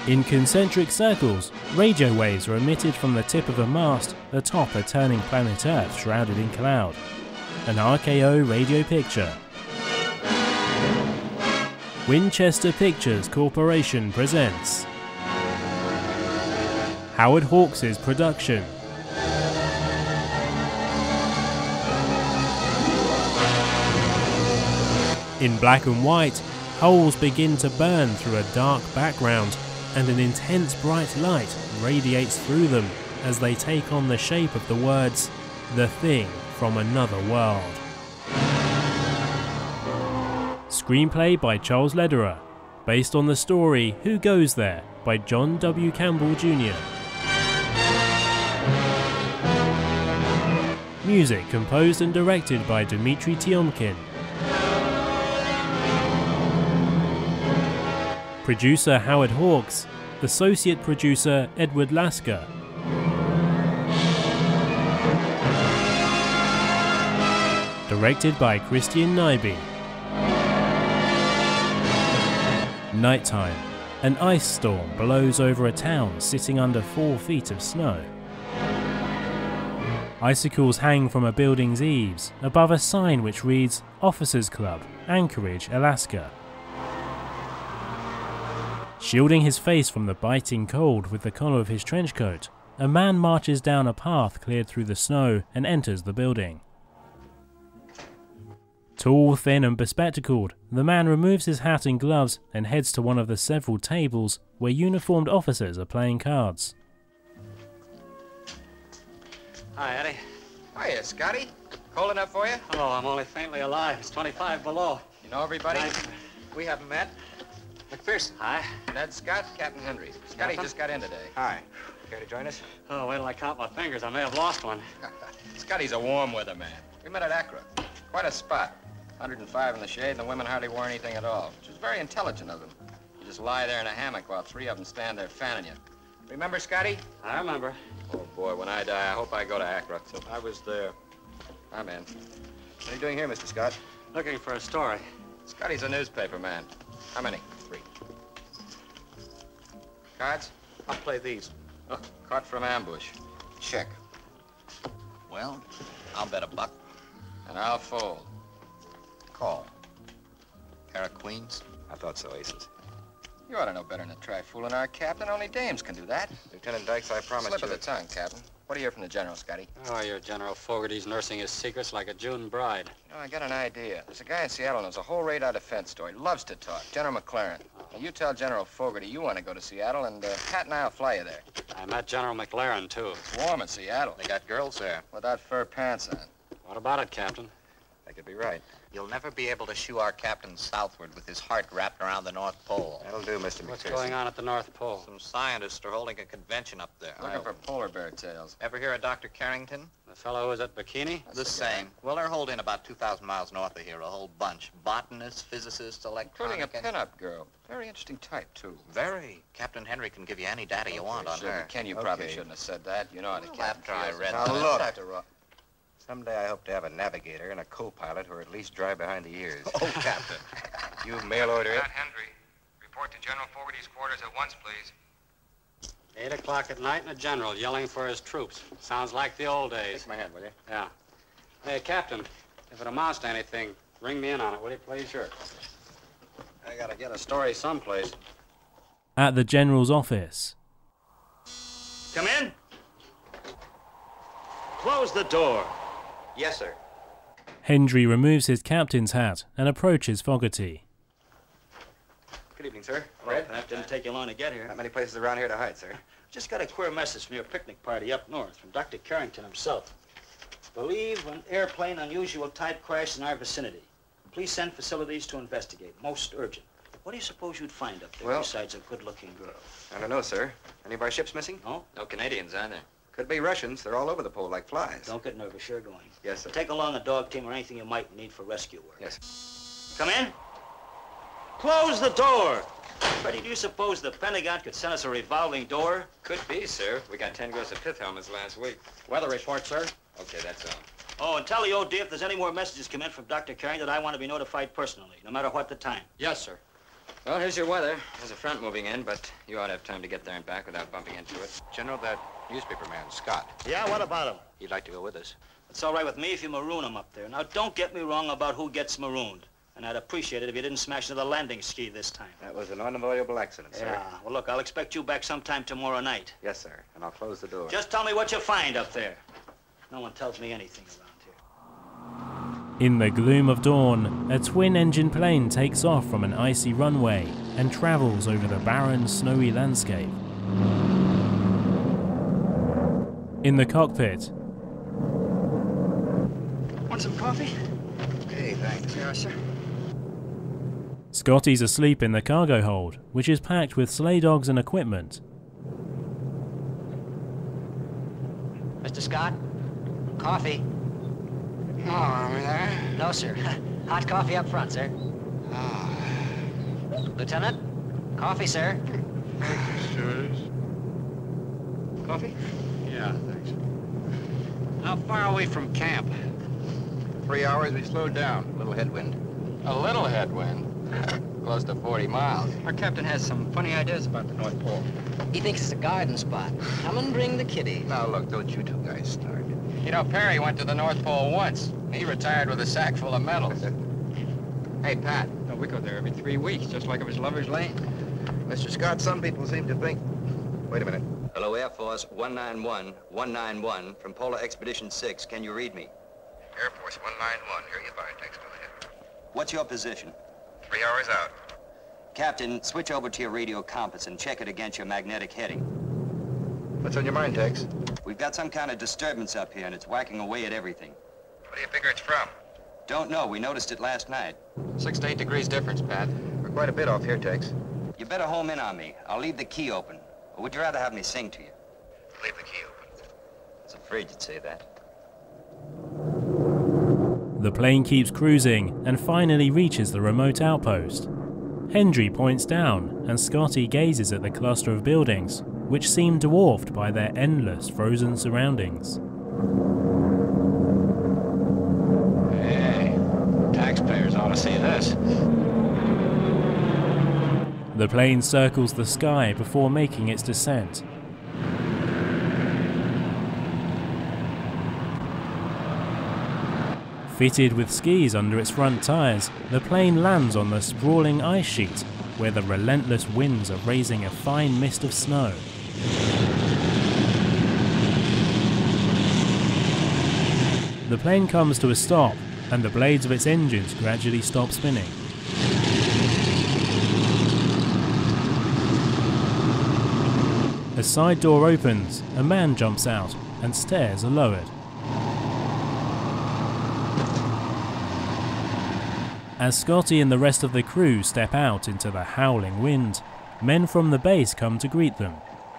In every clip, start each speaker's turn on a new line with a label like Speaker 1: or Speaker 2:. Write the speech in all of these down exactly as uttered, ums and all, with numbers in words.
Speaker 1: In concentric circles, radio waves are emitted from the tip of a mast atop a turning planet Earth shrouded in cloud. An R K O radio picture. Winchester Pictures Corporation presents Howard Hawks' production. In black and white, holes begin to burn through a dark background, and an intense bright light radiates through them as they take on the shape of the words, "The Thing from Another World." Screenplay by Charles Lederer, based on the story Who Goes There by John W. Campbell Junior Music composed and directed by Dmitri Tiomkin. Producer Howard Hawks, Associate Producer Edward Lasker. Directed by Christian Nyby. Nighttime. An ice storm blows over a town sitting under four feet of snow. Icicles hang from a building's eaves above a sign which reads Officers Club, Anchorage, Alaska. Shielding his face from the biting cold with the collar of his trench coat, a man marches down a path cleared through the snow and enters the building. Tall, thin and bespectacled, the man removes his hat and gloves and heads to one of the several tables where uniformed officers are playing cards.
Speaker 2: Hi, Eddie.
Speaker 3: Hiya, Scotty. Cold enough for you?
Speaker 2: Oh, I'm only faintly alive. It's twenty-five below.
Speaker 3: You know everybody?
Speaker 2: Nice.
Speaker 3: We haven't met. McPherson.
Speaker 2: Hi.
Speaker 3: Ned Scott, Captain Henry. Scotty
Speaker 2: Nothing?
Speaker 3: just got in today.
Speaker 4: Hi. Care to join us?
Speaker 2: Oh, wait till I count my fingers. I may have lost one.
Speaker 3: Scotty's a warm weather man. We met at Accra. Quite a spot. one hundred five in the shade, and the women hardly wore anything at all, which was very intelligent of them. You just lie there in a hammock while three of them stand there fanning you. Remember, Scotty?
Speaker 2: I remember.
Speaker 3: Oh, boy, when I die, I hope I go to Accra. So I was there. I'm in. What are you doing here, Mister Scott?
Speaker 2: Looking for a story.
Speaker 3: Scotty's a newspaper man. How many? Three. Cards?
Speaker 4: I'll play these.
Speaker 3: Oh, caught from ambush. Check.
Speaker 4: Well, I'll bet a buck.
Speaker 3: And I'll fold.
Speaker 4: Call. Pair of queens?
Speaker 3: I thought so, aces. You ought to know better than to try fooling our captain. Only dames can do that.
Speaker 4: Lieutenant Dykes, I promise
Speaker 3: Slip
Speaker 4: you...
Speaker 3: of the tongue, Captain. What do you hear from the General, Scotty?
Speaker 2: Oh, your General Fogarty's nursing his secrets like a June bride.
Speaker 3: You know, I got an idea. There's a guy in Seattle who knows a whole radar defense story. Loves to talk. General McLaren. Now, you tell General Fogarty you want to go to Seattle, and uh, Pat and I will fly you there.
Speaker 2: I met General McLaren, too.
Speaker 3: It's warm in Seattle.
Speaker 4: They got girls there.
Speaker 3: Without fur pants on.
Speaker 2: What about it, Captain?
Speaker 3: They could be right.
Speaker 4: You'll never be able to shoo our captain southward with his heart wrapped around the North Pole.
Speaker 3: That'll do, Mister
Speaker 2: What's
Speaker 3: McPherson.
Speaker 2: going on at the North Pole?
Speaker 4: Some scientists are holding a convention up there.
Speaker 3: Looking for polar bear tails.
Speaker 4: Ever hear of Doctor Carrington?
Speaker 2: The fellow who was at Bikini?
Speaker 4: The same. Well, they're holding about two thousand miles north of here, a whole bunch. Botanists, physicists,
Speaker 3: Including a
Speaker 4: electronic...
Speaker 3: pin-up girl. Very interesting type, too.
Speaker 4: Very. Captain Henry can give you any data you want on
Speaker 3: Shouldn't.
Speaker 4: her.
Speaker 3: Ken, you probably shouldn't have said that. You know how the
Speaker 4: Well,
Speaker 3: captain
Speaker 4: after I
Speaker 3: feels.
Speaker 4: read
Speaker 3: Now,
Speaker 4: that.
Speaker 3: look.
Speaker 4: After ro-
Speaker 3: Someday I hope to have a navigator and a co-pilot who are at least dry behind the ears.
Speaker 4: Oh, Captain.
Speaker 3: You mail order it?
Speaker 5: Pat Henry. Report to General Fogarty's quarters at once, please.
Speaker 2: Eight o'clock at night and a general yelling for his troops. Sounds like the old days.
Speaker 3: Take my hand, will you?
Speaker 2: Yeah. Hey, Captain, if it amounts to anything, ring me in on it, will you, please? Sure. I gotta get a story someplace.
Speaker 1: At the General's office.
Speaker 6: Come in. Close the door.
Speaker 4: Yes, sir.
Speaker 1: Hendry removes his captain's hat and approaches Fogarty.
Speaker 3: Good evening, sir.
Speaker 6: Red? That didn't take you long to get here.
Speaker 3: Not many places around here to hide, sir.
Speaker 6: Just got a queer message from your picnic party up north, from Doctor Carrington himself. Believe an airplane unusual type crashed in our vicinity. Please send facilities to investigate. Most urgent. What do you suppose you'd find up there
Speaker 3: Well-
Speaker 6: besides a good-looking girl?
Speaker 3: I don't know, sir. Any of our ships missing?
Speaker 6: No?
Speaker 3: No Canadians, are there? Could be Russians. They're all over the pole like flies.
Speaker 6: Don't get nervous. You're going.
Speaker 3: Yes, sir.
Speaker 6: Take along a dog team or anything you might need for rescue work.
Speaker 3: Yes.
Speaker 6: Come in. Close the door. Freddie, do you suppose the Pentagon could send us a revolving door?
Speaker 3: Could be, sir. We got ten gross of pith helmets last week.
Speaker 2: Weather report, sir.
Speaker 3: Okay, that's all.
Speaker 6: Oh, and tell the O D if there's any more messages come in from Doctor Carrington that I want to be notified personally, no matter what the time.
Speaker 2: Yes, sir.
Speaker 3: Well, here's your weather. There's a front moving in, but you ought to have time to get there and back without bumping into it.
Speaker 4: General, that newspaper man, Scott,
Speaker 6: Yeah, what about him?
Speaker 4: he'd like to go with us.
Speaker 6: It's all right with me if you maroon him up there. Now, don't get me wrong about who gets marooned. And I'd appreciate it if you didn't smash into the landing ski this time.
Speaker 4: That was an unavoidable accident, sir.
Speaker 6: Yeah, well, look, I'll expect you back sometime tomorrow night.
Speaker 4: Yes, sir. And I'll close the door.
Speaker 6: Just tell me what you find up there. No one tells me anything around here.
Speaker 1: In the gloom of dawn, a twin-engine plane takes off from an icy runway and travels over the barren, snowy landscape. In the cockpit,
Speaker 6: Want some coffee?
Speaker 4: Okay, thanks.
Speaker 6: Yeah, sir.
Speaker 1: Scotty's asleep in the cargo hold, which is packed with sleigh dogs and equipment.
Speaker 7: Mister Scott? Coffee?
Speaker 3: Oh, are we there?
Speaker 7: No, sir. Hot coffee up front, sir.
Speaker 3: Ah.
Speaker 7: Lieutenant? Coffee, sir.
Speaker 3: Coffee?
Speaker 2: Yeah, thanks. How far are we from camp?
Speaker 3: Three hours, we slowed down. A little headwind. A little headwind? Close to forty miles. Our captain has some funny ideas about the North Pole.
Speaker 7: He thinks it's a garden spot. Come and bring the kitty.
Speaker 3: Now, look, don't you two guys start. You know, Perry went to the North Pole once. He retired with a sack full of medals. Hey, Pat. No, we go there every three weeks, just like it was Lover's Lane.
Speaker 8: Mister Scott, some people seem to think... Wait a minute.
Speaker 9: Hello, Air Force one nine one, one nine one, from Polar Expedition six. Can you read me?
Speaker 8: Air Force one nine one, here you find text on ahead.
Speaker 9: What's your position?
Speaker 8: Three hours out.
Speaker 9: Captain, switch over to your radio compass and check it against your magnetic heading.
Speaker 8: What's on your mind, Tex?
Speaker 9: We've got some kind of disturbance up here, and it's whacking away at everything.
Speaker 8: What do you figure it's from?
Speaker 9: Don't know. We noticed it last night.
Speaker 3: Six to eight degrees difference, Pat.
Speaker 8: We're quite a bit off here, Tex.
Speaker 9: You better home in on me. I'll leave the key open. Or would you rather have me sing to you?
Speaker 8: Leave the key open.
Speaker 9: I was afraid you'd say that.
Speaker 1: the plane keeps cruising and finally reaches the remote outpost. Hendry points down and Scotty gazes at the cluster of buildings, which seem dwarfed by their endless frozen surroundings.
Speaker 2: Hey, taxpayers ought to see this.
Speaker 1: The plane circles the sky before making its descent. Fitted with skis under its front tires, the plane lands on the sprawling ice sheet, where the relentless winds are raising a fine mist of snow. The plane comes to a stop, and the blades of its engines gradually stop spinning. A side door opens, a man jumps out, and stairs are lowered. As Scotty and the rest of the crew step out into the howling wind, men from the base come to greet them.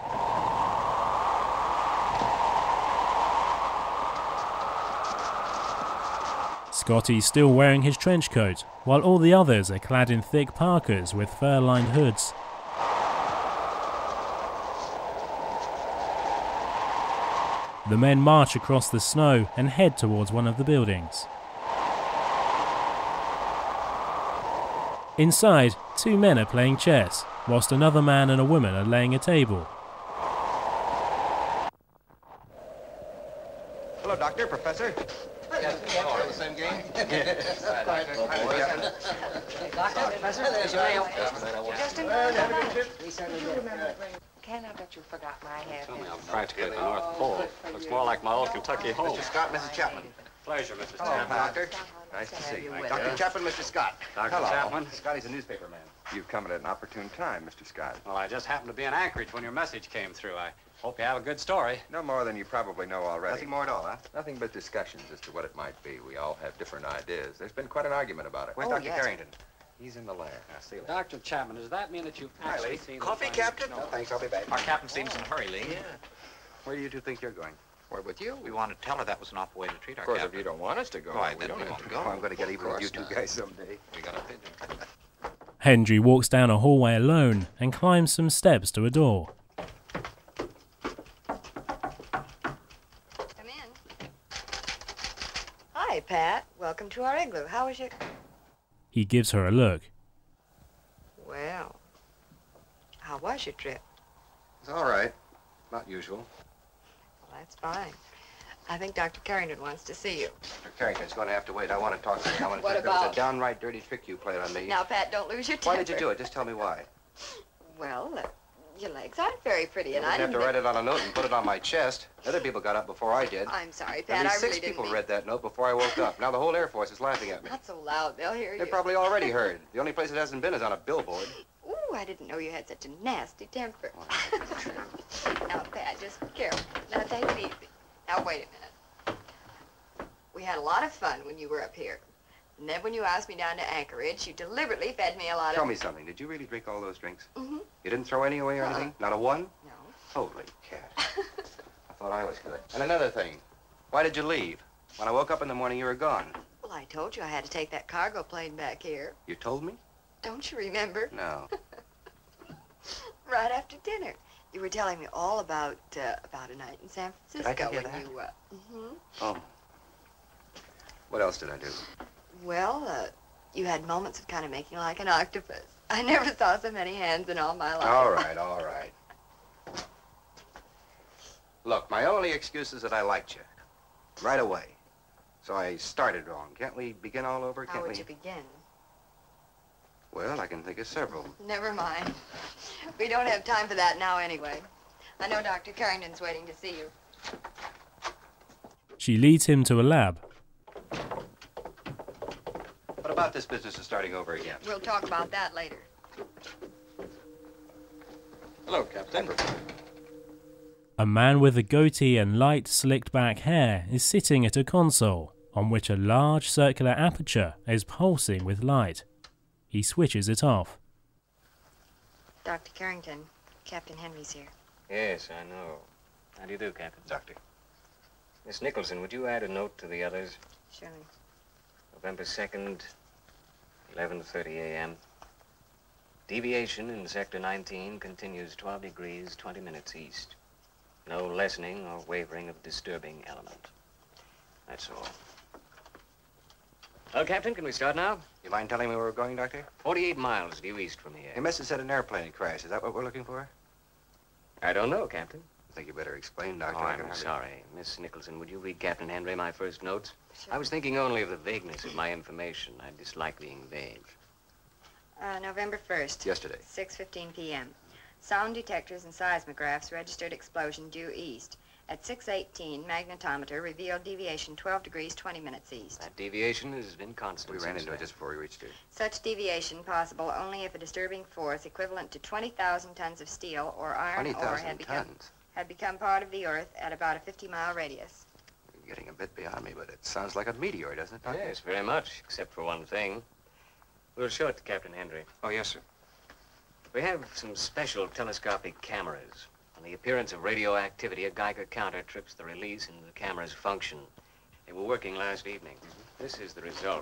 Speaker 1: Scotty's still wearing his trench coat, while all the others are clad in thick parkas with fur-lined hoods. The men march across the snow and head towards one of the buildings. Inside, two men are playing chess, whilst another man and a woman are laying a table.
Speaker 8: Hello, Doctor, Professor. Yes, oh, the same game? Yes.
Speaker 7: Doctor, Professor, there's your mail.
Speaker 10: Just in time. We certainly do. Ken, I bet you forgot my hat.
Speaker 2: Tell me, I'm practically at the North Pole. Looks more like my old Kentucky home.
Speaker 8: Mister Scott, Missus Chapman.
Speaker 2: Pleasure, Mister
Speaker 8: Hello,
Speaker 2: Chapman.
Speaker 8: Doctor. Nice to see you. Doctor Chapman, Mister Scott.
Speaker 2: Doctor
Speaker 8: Hello.
Speaker 2: Chapman.
Speaker 8: Scotty's a newspaper man.
Speaker 5: You've come at an opportune time, Mister Scott.
Speaker 2: Well, I just happened to be in Anchorage when your message came through. I hope you have a good story.
Speaker 5: No more than you probably know already.
Speaker 8: Nothing more at all, huh?
Speaker 5: Nothing but discussions as to what it might be. We all have different ideas. There's been quite an argument about it.
Speaker 8: Where's
Speaker 10: Oh,
Speaker 8: Doctor
Speaker 10: yes.
Speaker 8: Carrington?
Speaker 5: He's in the lab.
Speaker 8: I'll see you later.
Speaker 2: Doctor Chapman, does that mean that you've
Speaker 8: Hi,
Speaker 2: actually
Speaker 8: Lee.
Speaker 2: seen...
Speaker 8: Coffee,
Speaker 2: the
Speaker 8: Captain?
Speaker 2: No,
Speaker 8: No, thanks. I'll be back.
Speaker 4: Our captain seems in a hurry, Lee.
Speaker 8: Yeah.
Speaker 5: Where do you two think you're going?
Speaker 4: We're with you. We want to tell her that was not the way to treat our
Speaker 5: Of course,
Speaker 4: captain.
Speaker 5: if you don't want us to go,
Speaker 4: Why,
Speaker 5: we
Speaker 4: then
Speaker 5: don't
Speaker 4: we
Speaker 5: have
Speaker 4: won't
Speaker 5: to
Speaker 4: go.
Speaker 5: go. I'm going to get
Speaker 4: Of
Speaker 5: even with you
Speaker 4: course
Speaker 5: two
Speaker 4: not.
Speaker 5: guys someday.
Speaker 4: We got a pigeon.
Speaker 1: Hendry walks down a hallway alone and climbs some steps to a door.
Speaker 10: Come in. Hi, Pat. Welcome to our igloo. How was your...
Speaker 1: He gives her a look.
Speaker 10: Well, how was your trip?
Speaker 3: It's all right. Not usual.
Speaker 10: Well, that's fine. I think Doctor Carrington wants to see you.
Speaker 3: Doctor Carrington's going to have to wait. I want to talk to him. I want to
Speaker 10: What
Speaker 3: tell you It was
Speaker 10: about?
Speaker 3: a downright dirty trick you played on me.
Speaker 10: Now, Pat, don't lose your temper.
Speaker 3: Why did you do it? Just tell me why.
Speaker 10: Well, uh, your legs aren't very pretty,
Speaker 3: You
Speaker 10: and I
Speaker 3: didn't have
Speaker 10: didn't
Speaker 3: to
Speaker 10: think-
Speaker 3: write it on a note and put it on my chest. Other people got up before I did.
Speaker 10: I'm sorry,
Speaker 3: At
Speaker 10: Pat.
Speaker 3: least
Speaker 10: I
Speaker 3: six
Speaker 10: really didn't
Speaker 3: people
Speaker 10: mean...
Speaker 3: read that note before I woke up. Now the whole Air Force is laughing at me.
Speaker 10: Not so loud. They'll hear
Speaker 3: They
Speaker 10: you.
Speaker 3: probably already heard. The only place it hasn't been is on a billboard.
Speaker 10: Ooh, I didn't know you had such a nasty temper. Now, Pat, just be careful. Now, take it easy. Now, wait a minute. We had a lot of fun when you were up here. And then when you asked me down to Anchorage, you deliberately fed me a lot
Speaker 3: Tell
Speaker 10: of...
Speaker 3: me something. Did you really drink all those drinks?
Speaker 10: Mm-hmm.
Speaker 3: You didn't throw any away or
Speaker 10: Uh-uh.
Speaker 3: anything? Not a one?
Speaker 10: No.
Speaker 3: Holy cat. I thought I was good. And another thing. Why did you leave? When I woke up in the morning, you were gone.
Speaker 10: Well, I told you I had to take that cargo plane back here.
Speaker 3: You told me?
Speaker 10: Don't you remember?
Speaker 3: No.
Speaker 10: Right after dinner. You were telling me all about uh, about a night in San
Speaker 3: Did
Speaker 10: Francisco
Speaker 3: I tell you
Speaker 10: when
Speaker 3: that?
Speaker 10: you... Uh, mm-hmm.
Speaker 3: Oh. What else did I do?
Speaker 10: Well, uh, you had moments of kind of making like an octopus. I never saw so many hands in all my life.
Speaker 3: All right, all right. Look, my only excuse is that I liked you. Right away. So I started wrong. Can't we begin all over?
Speaker 10: How
Speaker 3: Can't
Speaker 10: would
Speaker 3: we?
Speaker 10: you begin?
Speaker 3: Well, I can think of several.
Speaker 10: Never mind. We don't have time for that now anyway. I know Doctor Carrington's waiting to see you.
Speaker 1: She leads him to a lab.
Speaker 3: What about this business of starting over again?
Speaker 10: We'll talk about that later.
Speaker 3: Hello, Captain.
Speaker 1: A man with a goatee and light slicked back hair is sitting at a console on which a large circular aperture is pulsing with light. He switches it off.
Speaker 10: Doctor Carrington, Captain Henry's here.
Speaker 11: Yes, I know. How do you do, Captain?
Speaker 3: Doctor.
Speaker 11: Miss Nicholson, would you add a note to the others?
Speaker 10: Surely.
Speaker 11: November second, eleven thirty a m Deviation in Sector nineteen continues twelve degrees, twenty minutes east. No lessening or wavering of disturbing element. That's all. Well, Captain, can we start now?
Speaker 3: You mind telling me where we're going, Doctor?
Speaker 11: forty-eight miles due east from here.
Speaker 3: You must have said an airplane crash. Is that what we're looking for?
Speaker 11: I don't know, Captain.
Speaker 3: I think you better explain, Doctor.
Speaker 11: Oh,
Speaker 3: I
Speaker 11: I'm
Speaker 3: can-
Speaker 11: sorry. Miss Nicholson, would you read Captain Henry my first notes? I was thinking only of the vagueness of my information. I dislike being vague.
Speaker 10: Uh, November first.
Speaker 3: Yesterday.
Speaker 10: six fifteen p m Sound detectors and seismographs registered explosion due east. At six eighteen, magnetometer revealed deviation twelve degrees, twenty minutes east.
Speaker 11: That deviation has been constant.
Speaker 3: We ran
Speaker 11: since
Speaker 3: into it
Speaker 11: then.
Speaker 3: just before we reached here.
Speaker 10: Such deviation possible only if a disturbing force equivalent to twenty thousand tons of steel or iron
Speaker 3: twenty
Speaker 10: ore had
Speaker 3: thousand
Speaker 10: become,
Speaker 3: tons.
Speaker 10: had become part of the Earth at about a fifty mile radius.
Speaker 3: You're getting a bit beyond me, but it sounds like a meteor, doesn't it, Doctor?
Speaker 11: Yes, very much, except for one thing. We'll show it to Captain Henry.
Speaker 3: Oh, yes, sir.
Speaker 11: We have some special telescopic cameras. On the appearance of radioactivity, a Geiger counter trips the release and the cameras function. They were working last evening. This is the result.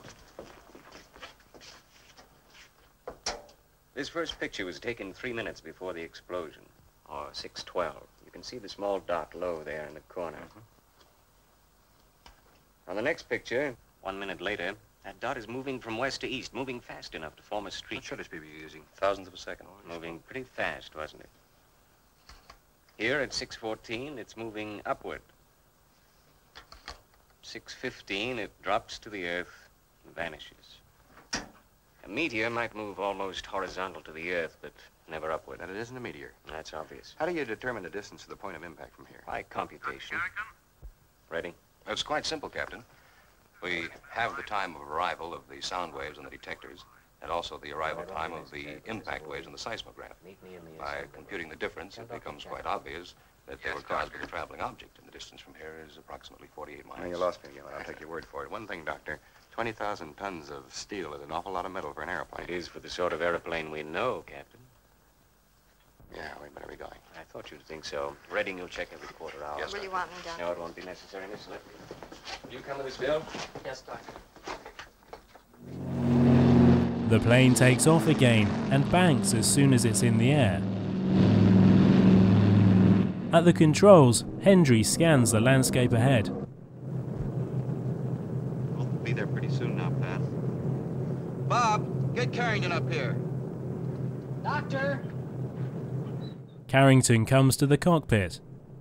Speaker 11: This first picture was taken three minutes before the explosion, or six twelve. You can see the small dot low there in the corner.
Speaker 3: Mm-hmm.
Speaker 11: On the next picture, one minute later, that dot is moving from west to east, moving fast enough to form a streak.
Speaker 3: What shutter speed were you using?
Speaker 11: Thousandth of a second. Moving pretty fast, wasn't it? Here at six fourteen, it's moving upward. six fifteen, it drops to the earth and vanishes. A meteor might move almost horizontal to the earth, but never upward.
Speaker 3: That it isn't a meteor.
Speaker 11: That's obvious.
Speaker 3: How do you determine the distance to the point of impact from here?
Speaker 11: By computation. Ready?
Speaker 12: It's quite simple, Captain. We have the time of arrival of the sound waves in the detectors, and also the arrival time of the impact waves in the seismograph. By computing the difference, it becomes quite obvious that they were caused by a traveling object, and the distance from here is approximately forty-eight miles.
Speaker 3: Now, you lost me again, but I'll take your word for it. One thing, Doctor, twenty thousand tons of steel is an awful lot of metal for an airplane.
Speaker 11: It is for the sort of airplane we know, Captain.
Speaker 3: Yeah, we better be going.
Speaker 11: I thought you'd think so. Redding, you'll check every quarter hour.
Speaker 10: Will you want me, Doctor?
Speaker 11: No, it won't be necessary, Miss Lipton. Will you come with us, Bill?
Speaker 10: Yes, Doctor.
Speaker 1: The plane takes off again and banks as soon as it's in the air. At the controls, Hendry scans the landscape ahead.
Speaker 9: We'll be there pretty soon now, Pat.
Speaker 8: Bob, get Carrington up here.
Speaker 7: Doctor!
Speaker 1: Carrington comes to the cockpit.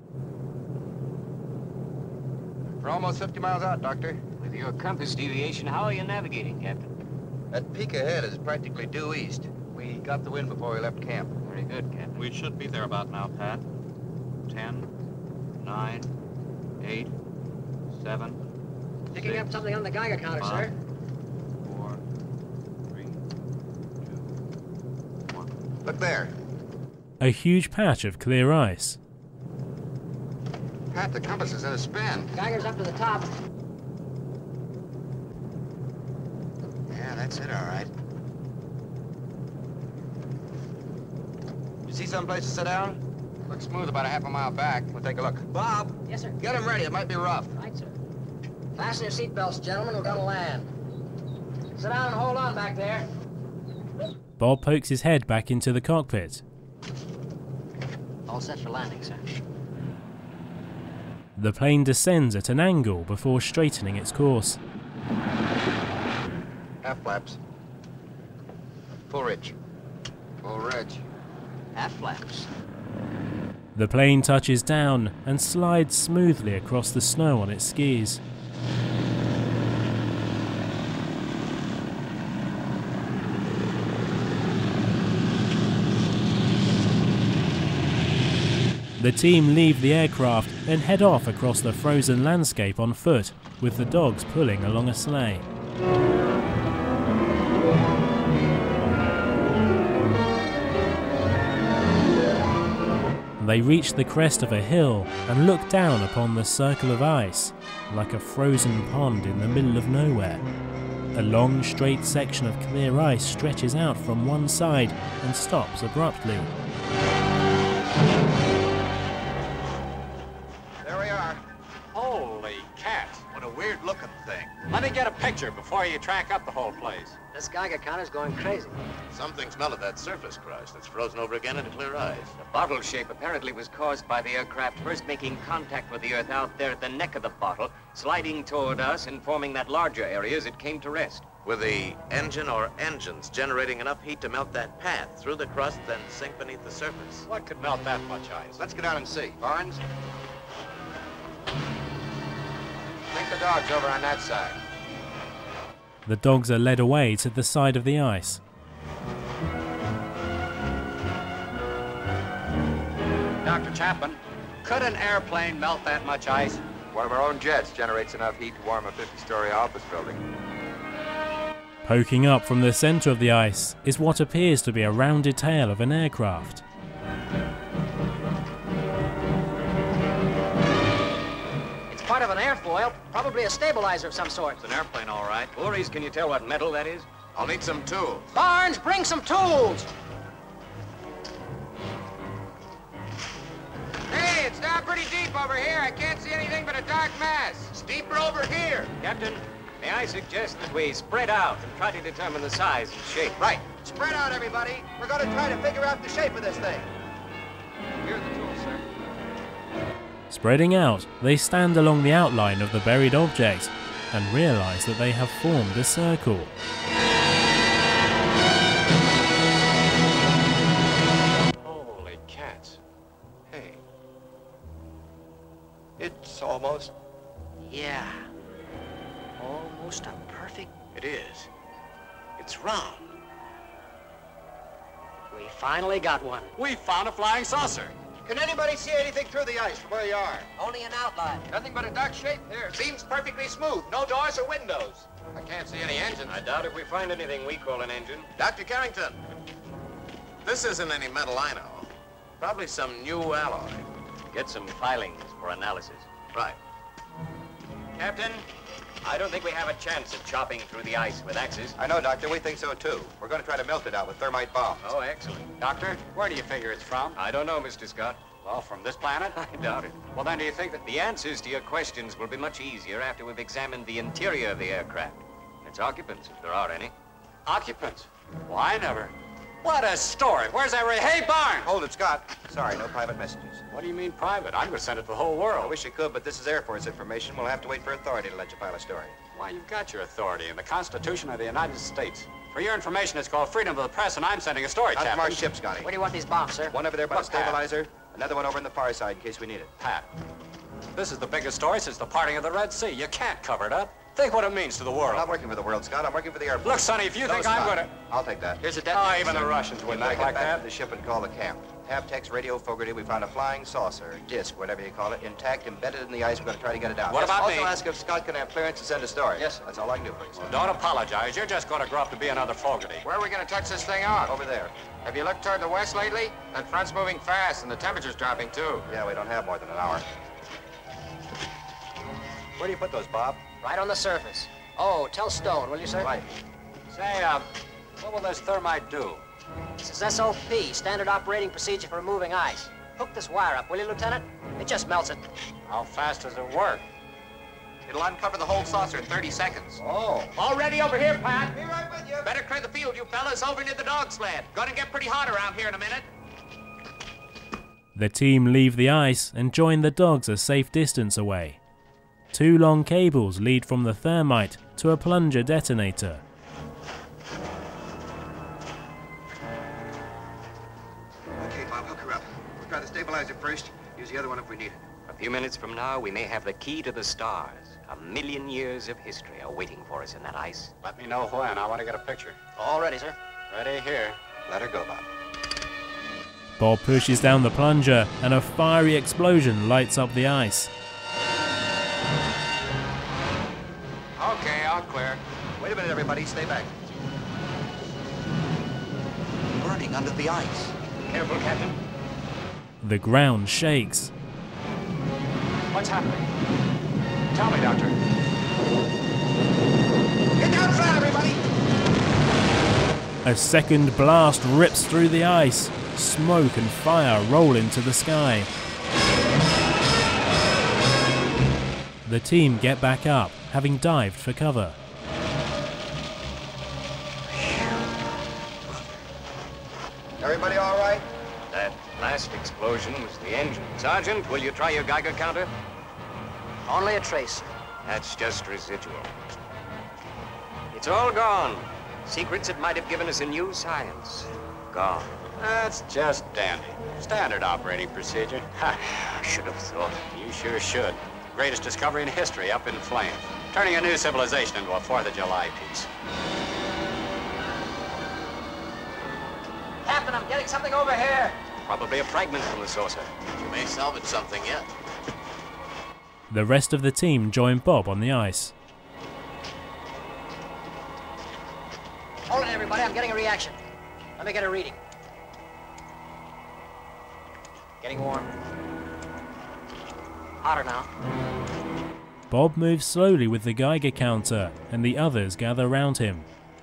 Speaker 8: We're almost fifty miles out, Doctor.
Speaker 11: With your compass deviation, how are you navigating, Captain?
Speaker 8: That peak ahead is practically due east. We got the wind before we left camp.
Speaker 11: Very good, Captain.
Speaker 13: We should be there about now, Pat. Ten, nine, eight, seven,
Speaker 7: Picking
Speaker 13: six,
Speaker 7: up something on the Geiger counter,
Speaker 13: five,
Speaker 7: sir.
Speaker 13: four, three, two, one.
Speaker 8: Look there.
Speaker 1: A huge patch of clear ice.
Speaker 8: Pat, the compass is in a spin.
Speaker 7: Geiger's up to the top.
Speaker 8: Yeah, that's it, all right. You see someplace to sit down?
Speaker 3: Looks smooth about a half a mile back.
Speaker 8: We'll take a look.
Speaker 7: Bob! Yes, sir.
Speaker 8: Get him ready. It might be rough.
Speaker 7: Right, sir. Fasten your seatbelts, gentlemen. We're gonna land. Sit down and hold on back there.
Speaker 1: Bob pokes his head back into the cockpit.
Speaker 7: All set for landing, sir.
Speaker 1: The plane descends at an angle before straightening its course.
Speaker 8: Half flaps. Full ridge.
Speaker 3: Full ridge.
Speaker 7: Half flaps.
Speaker 1: The plane touches down and slides smoothly across the snow on its skis. The team leave the aircraft and head off across the frozen landscape on foot, with the dogs pulling along a sleigh. They reach the crest of a hill and look down upon the circle of ice, like a frozen pond in the middle of nowhere. A long, straight section of clear ice stretches out from one side and stops abruptly.
Speaker 8: There we are.
Speaker 2: Holy cats.
Speaker 8: What a weird looking thing.
Speaker 2: Let me get a picture before you track up the whole place.
Speaker 7: This Geiger counter's going crazy.
Speaker 8: Something's melted that surface crust that's frozen over again into clear ice.
Speaker 11: The bottle shape apparently was caused by the aircraft first making contact with the Earth out there at the neck of the bottle, sliding toward us and forming that larger area as it came to rest.
Speaker 14: With the engine or engines generating enough heat to melt that path through the crust, then sink beneath the surface.
Speaker 2: What could melt that much ice?
Speaker 8: Let's go down and see. Barnes?
Speaker 3: Think the dog's over on that side.
Speaker 1: The dogs are led away to the side of the ice.
Speaker 2: Doctor Chapman, could an airplane melt that much ice?
Speaker 3: One of our own jets generates enough heat to warm a fifty-story office building.
Speaker 1: Poking up from the center of the ice is what appears to be a rounded tail of an aircraft.
Speaker 7: Part of an airfoil, probably a stabilizer of some sort.
Speaker 11: It's an airplane, all right. Voorhees, can you tell what metal that is?
Speaker 8: I'll need some tools.
Speaker 7: Barnes, bring some tools!
Speaker 3: Hey, it's down pretty deep over here. I can't see anything but a dark mass.
Speaker 8: It's deeper over here.
Speaker 11: Captain, may I suggest that we spread out and try to determine the size and shape?
Speaker 8: Right. Spread out, everybody. We're going to try to figure out the shape of this thing.
Speaker 3: Here are the tools, sir.
Speaker 1: Spreading out, they stand along the outline of the buried object and realize that they have formed a circle.
Speaker 3: Holy cats. Hey.
Speaker 8: It's almost...
Speaker 7: Yeah. Almost a perfect...
Speaker 8: It is. It's round.
Speaker 7: We finally got one.
Speaker 2: We found a flying saucer.
Speaker 8: Can anybody see anything through the ice from where you are?
Speaker 7: Only an outline.
Speaker 8: Nothing but a dark shape here. Seems perfectly smooth. No doors or windows.
Speaker 3: I can't see any engines.
Speaker 11: I doubt if we find anything we call an engine.
Speaker 14: Doctor Carrington, this isn't any metal I know. Probably some new alloy.
Speaker 11: Get some filings for analysis.
Speaker 14: Right.
Speaker 11: Captain, I don't think we have a chance of chopping through the ice with axes.
Speaker 8: I know, Doctor. We think so, too. We're going to try to melt it out with thermite bombs.
Speaker 11: Oh, excellent.
Speaker 2: Doctor, where do you figure it's from?
Speaker 11: I don't know, Mister Scott.
Speaker 2: Well, from this planet?
Speaker 11: I doubt it.
Speaker 2: Well, then do you think that
Speaker 11: The answers to your questions will be much easier after we've examined the interior of the aircraft. Its occupants, if there are any.
Speaker 2: occupants? Why, I never. What a story. Where's that ray? Hey, Barnes!
Speaker 8: Hold it, Scott. Sorry, no private messages.
Speaker 2: What do you mean private? I'm going to send it to the whole world.
Speaker 8: I wish you could, but this is Air Force information. We'll have to wait for authority to let you file a story.
Speaker 2: Why, you've got your authority in the Constitution of the United States. For your information, it's called freedom of the press, and I'm sending a story,
Speaker 8: Not
Speaker 2: Captain.
Speaker 8: from our ship, Scotty.
Speaker 7: Where do you want these bombs, sir?
Speaker 8: One over there by
Speaker 2: Look,
Speaker 8: the stabilizer, another one over on the far side in case we need it.
Speaker 2: Pat, this is the biggest story since the parting of the Red Sea. You can't cover it up. Think what it means to the world.
Speaker 8: I'm not working for the world, Scott. I'm working for the airport.
Speaker 2: Look, Sonny, if you
Speaker 8: No,
Speaker 2: think
Speaker 8: Scott.
Speaker 2: I'm going to...
Speaker 8: I'll take that.
Speaker 2: Here's a detonator. Oh, even the Russians
Speaker 8: When
Speaker 2: wouldn't
Speaker 8: I
Speaker 2: think
Speaker 8: get
Speaker 2: like
Speaker 8: back
Speaker 2: that.
Speaker 8: to the ship and call the camp. Havtex Radio Fogarty, we found a flying saucer, disc, whatever you call it, intact, embedded in the ice. We're going to try to get it out.
Speaker 2: What
Speaker 8: Yes,
Speaker 2: about
Speaker 8: also
Speaker 2: me?
Speaker 8: ask if Scott can have clearance to send a story.
Speaker 2: Yes.
Speaker 8: That's all I can do for you, sir.
Speaker 2: Don't apologize. You're just going to grow up to be another Fogarty.
Speaker 3: Where are we going to touch this thing out?
Speaker 8: Over there.
Speaker 3: Have you looked toward the west lately? That front's moving fast, and the temperature's dropping, too.
Speaker 8: Yeah, we don't have more than an hour. Where do you put those, Bob?
Speaker 7: Right on the surface. Oh, tell Stone, will you, sir?
Speaker 8: Right.
Speaker 2: Say, uh, what will this thermite do?
Speaker 7: This is S O P, Standard Operating Procedure for Removing Ice. Hook this wire up, will you, Lieutenant? It just melts it.
Speaker 2: How fast does it work?
Speaker 14: It'll uncover the whole saucer in thirty seconds.
Speaker 2: Oh.
Speaker 14: All ready over here, Pat. Be right with you. Better clear the field, you fellas, over near the dog sled. Gonna get pretty hot around here in a minute.
Speaker 1: The team leave the ice and join the dogs a safe distance away. Two long cables lead from the thermite to a plunger detonator.
Speaker 8: Okay, Bob, hook her up. We'll try the stabilizer first. Use the other one if we need it.
Speaker 11: A few minutes from now, we may have the key to the stars. A million years of history are waiting for us in that ice.
Speaker 2: Let me know when. I want to get a picture.
Speaker 7: All ready, sir.
Speaker 2: Ready here.
Speaker 8: Let her go, Bob.
Speaker 1: Bob pushes down the plunger and a fiery explosion lights up the ice.
Speaker 3: Okay, all clear.
Speaker 8: Wait a minute, everybody. Stay back.
Speaker 4: Burning under the ice.
Speaker 2: Careful, Captain.
Speaker 1: The ground shakes.
Speaker 2: What's happening? Tell me, Doctor.
Speaker 8: Get down flat, everybody!
Speaker 1: A second blast rips through the ice. Smoke and fire roll into the sky. The team get back up, having dived for cover.
Speaker 8: Everybody all right?
Speaker 11: That last explosion was the engine. Sergeant, will you try your Geiger counter?
Speaker 7: Only a trace, sir.
Speaker 11: That's just residual. It's all gone. Secrets that might have given us a new science. Gone.
Speaker 2: That's just dandy. Standard operating procedure. Ha,
Speaker 11: I should have thought.
Speaker 2: you sure should. Greatest discovery in history, up in flames. Turning a new civilization into a Fourth of July piece.
Speaker 7: Captain, I'm getting something over here.
Speaker 11: Probably a fragment from the saucer.
Speaker 14: You may salvage something yet.
Speaker 1: The rest of the team join Bob on the ice.
Speaker 7: Hold it, everybody. I'm getting a reaction. Let me get a reading. Getting warm. Hotter now.
Speaker 1: Bob moves slowly with the Geiger counter, and the others gather round him.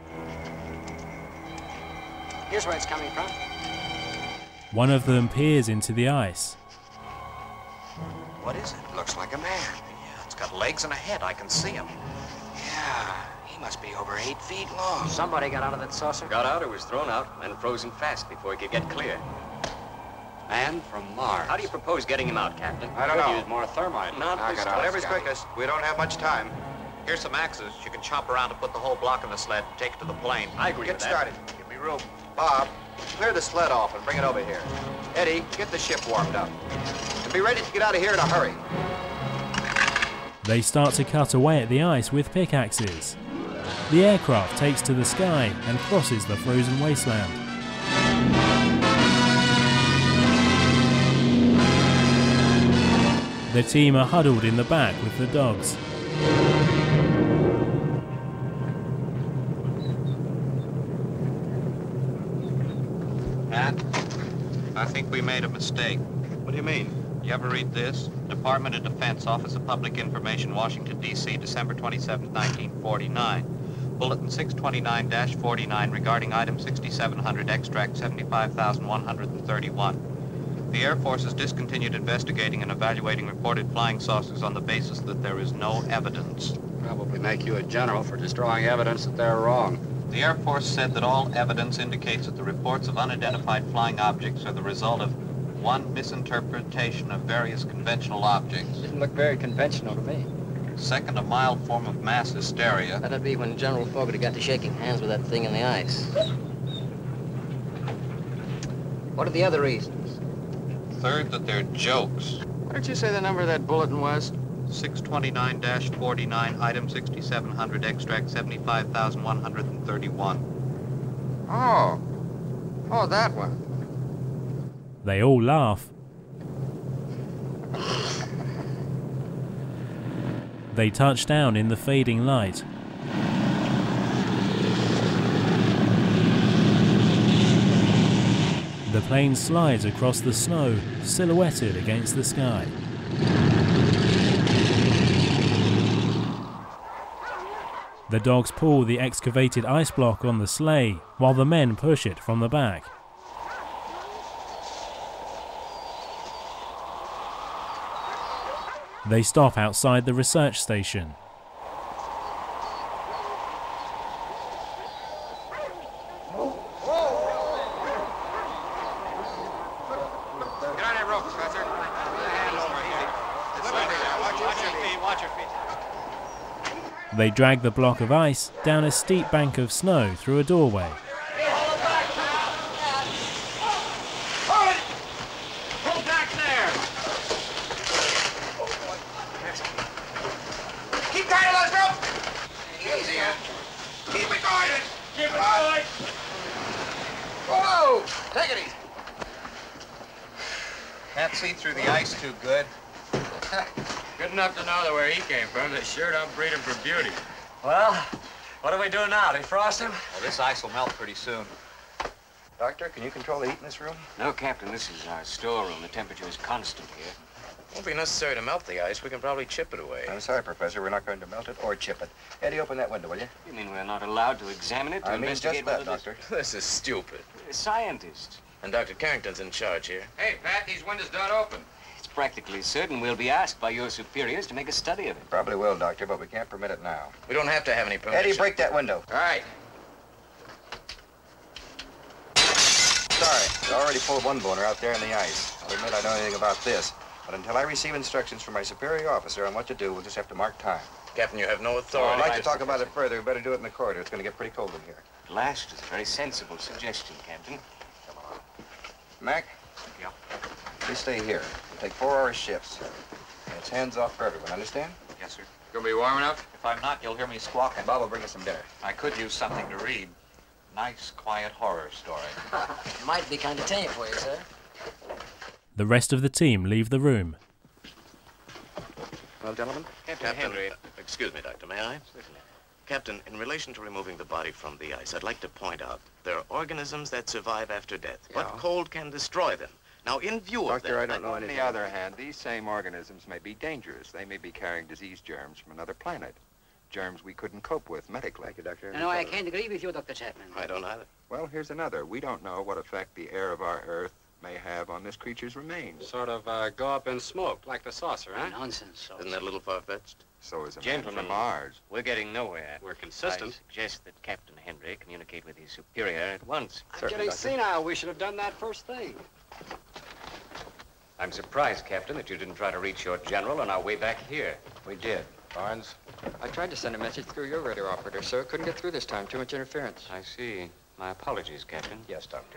Speaker 7: Here's where it's coming from.
Speaker 1: One of them peers into the ice.
Speaker 14: What is it? Looks like a man. Yeah, it's got legs and a head. I can see him. Yeah, he must be over eight feet long.
Speaker 7: Somebody got out of that saucer.
Speaker 11: Got out or was thrown out and frozen fast before he could get clear.
Speaker 2: Man from Mars.
Speaker 11: How do you propose getting him out, Captain?
Speaker 8: I don't
Speaker 2: Could
Speaker 8: know.
Speaker 2: use more thermite.
Speaker 11: Not
Speaker 8: Knock
Speaker 11: this
Speaker 8: it
Speaker 11: time.
Speaker 8: out. Whatever's quickest. We don't have much time.
Speaker 14: Here's some axes. You can chop around to put the whole block in the sled and take it to the plane.
Speaker 11: I agree
Speaker 8: Get
Speaker 11: with that.
Speaker 8: started. Give me room. Bob, clear the sled off and bring it over here. Eddie, get the ship warmed up. And be ready to get out of here in a hurry.
Speaker 1: They start to cut away at the ice with pickaxes. The aircraft takes to the sky and crosses the frozen wasteland. The team are huddled in the back with the dogs.
Speaker 3: Pat, I think we made a mistake.
Speaker 8: What do you mean?
Speaker 3: You ever read this? Department of Defense, Office of Public Information, Washington, D C, December twenty-seventh, nineteen forty-nine. Bulletin six twenty-nine dash forty-nine regarding item sixty-seven hundred, extract seventy-five thousand one hundred thirty-one. The Air Force has discontinued investigating and evaluating reported flying saucers on the basis that there is no evidence.
Speaker 2: Probably make you a general for destroying evidence that they're wrong.
Speaker 3: The Air Force said that all evidence indicates that the reports of unidentified flying objects are the result of one misinterpretation of various conventional objects.
Speaker 2: Didn't look very conventional to me.
Speaker 8: Second, a mild form of mass hysteria.
Speaker 7: That'd be when General Fogarty got to shaking hands with that thing in the ice. What are the other reasons?
Speaker 8: Third, that they're jokes.
Speaker 3: What did you say the number of that bulletin was?
Speaker 8: six twenty-nine dash forty-nine, item sixty-seven hundred, extract seventy-five thousand one hundred thirty-one.
Speaker 3: Oh. Oh, that one.
Speaker 1: They all laugh. They touch down in the fading light. The plane slides across the snow, silhouetted against the sky. The dogs pull the excavated ice block on the sleigh, while the men push it from the back. They stop outside the research station.
Speaker 5: Get on that rope, Professor. Put your hand over here. Watch your feet, watch your feet.
Speaker 1: They drag the block of ice down a steep bank of snow through a doorway.
Speaker 5: Hold back there.
Speaker 14: Keep tight of those ropes! Easy, huh? Keep it going! Keep it going!
Speaker 8: Whoa! Take it easy. Can't see through the ice too good.
Speaker 5: Good enough to know that where he came from, they sure don't breed him for beauty.
Speaker 3: Well, what do we do now? Defrost him?
Speaker 8: Well, this ice will melt pretty soon. Doctor, can you control the heat in this room?
Speaker 11: No, Captain, this is our storeroom. The temperature is constant here.
Speaker 3: Won't be necessary to melt the ice. We can probably chip it away.
Speaker 8: I'm sorry, Professor. We're not going to melt it or chip it. Eddie, open that window, will you?
Speaker 11: You mean we're not allowed to examine it, to
Speaker 8: I mean just
Speaker 11: investigate
Speaker 8: that,
Speaker 11: whether
Speaker 8: Doctor.
Speaker 3: This is stupid.
Speaker 11: this... Scientist.
Speaker 3: And Doctor Carrington's in charge here.
Speaker 5: Hey, Pat, these windows don't open.
Speaker 11: It's practically certain we'll be asked by your superiors to make a study of it.
Speaker 8: Probably will, Doctor, but we can't permit it now.
Speaker 3: We don't have to have any permission.
Speaker 8: Eddie, break that window.
Speaker 3: All right.
Speaker 8: Sorry, I already pulled one boner out there in the ice. I'll admit I don't know anything about this, but until I receive instructions from my superior officer on what to do, we'll just have to mark time.
Speaker 3: Captain, you have no
Speaker 8: I'd
Speaker 3: authority.
Speaker 8: like to talk about it further. We better do it in the corridor. It's going to get pretty cold in here.
Speaker 11: At last, it's a very sensible suggestion, Captain.
Speaker 8: Come on. Mac?
Speaker 11: Yeah?
Speaker 8: You stay here. We'll take four-hour shifts. And it's hands off for everyone, understand?
Speaker 11: Yes, sir.
Speaker 5: Gonna be warm enough?
Speaker 14: If I'm not, you'll hear me squawking.
Speaker 8: Bob will bring us some dinner.
Speaker 14: I could use something to read. Nice, quiet horror story.
Speaker 7: Might be kind of tame for you, sir.
Speaker 1: The rest of the team leave the room.
Speaker 8: Well, gentlemen?
Speaker 11: Captain,
Speaker 15: Captain
Speaker 11: Henry.
Speaker 15: uh, excuse me, Doctor, may I?
Speaker 11: Certainly.
Speaker 15: Captain, in relation to removing the body from the ice, I'd like to point out there are organisms that survive after death, but
Speaker 3: Yeah.
Speaker 15: cold can destroy them. Now, in view of
Speaker 8: Doctor,
Speaker 15: that...
Speaker 8: I don't know
Speaker 3: On
Speaker 8: anything.
Speaker 3: the other hand, these same organisms may be dangerous. They may be carrying disease germs from another planet. Germs we couldn't cope with medically.
Speaker 8: Thank you, Doctor.
Speaker 7: No, I can't agree with you, Doctor Chapman.
Speaker 15: I don't either.
Speaker 3: Well, here's another. We don't know what effect the air of our Earth may have on this creature's remains.
Speaker 2: Sort of uh, go up in smoke, like the saucer, huh?
Speaker 7: Nonsense.
Speaker 15: Isn't that a little far-fetched?
Speaker 3: So is a man
Speaker 11: Gentlemen,
Speaker 3: from Mars.
Speaker 11: We're getting nowhere.
Speaker 2: We're consistent.
Speaker 11: I suggest that Captain Henry communicate with his superior at once.
Speaker 2: I'm getting senile. We should have done that first thing.
Speaker 11: I'm surprised, Captain, that you didn't try to reach your general on our way back here.
Speaker 3: We did. Barnes?
Speaker 13: I tried to send a message through your radio operator, sir. Couldn't get through this time. Too much interference.
Speaker 11: I see. My apologies, Captain.
Speaker 8: Yes, Doctor.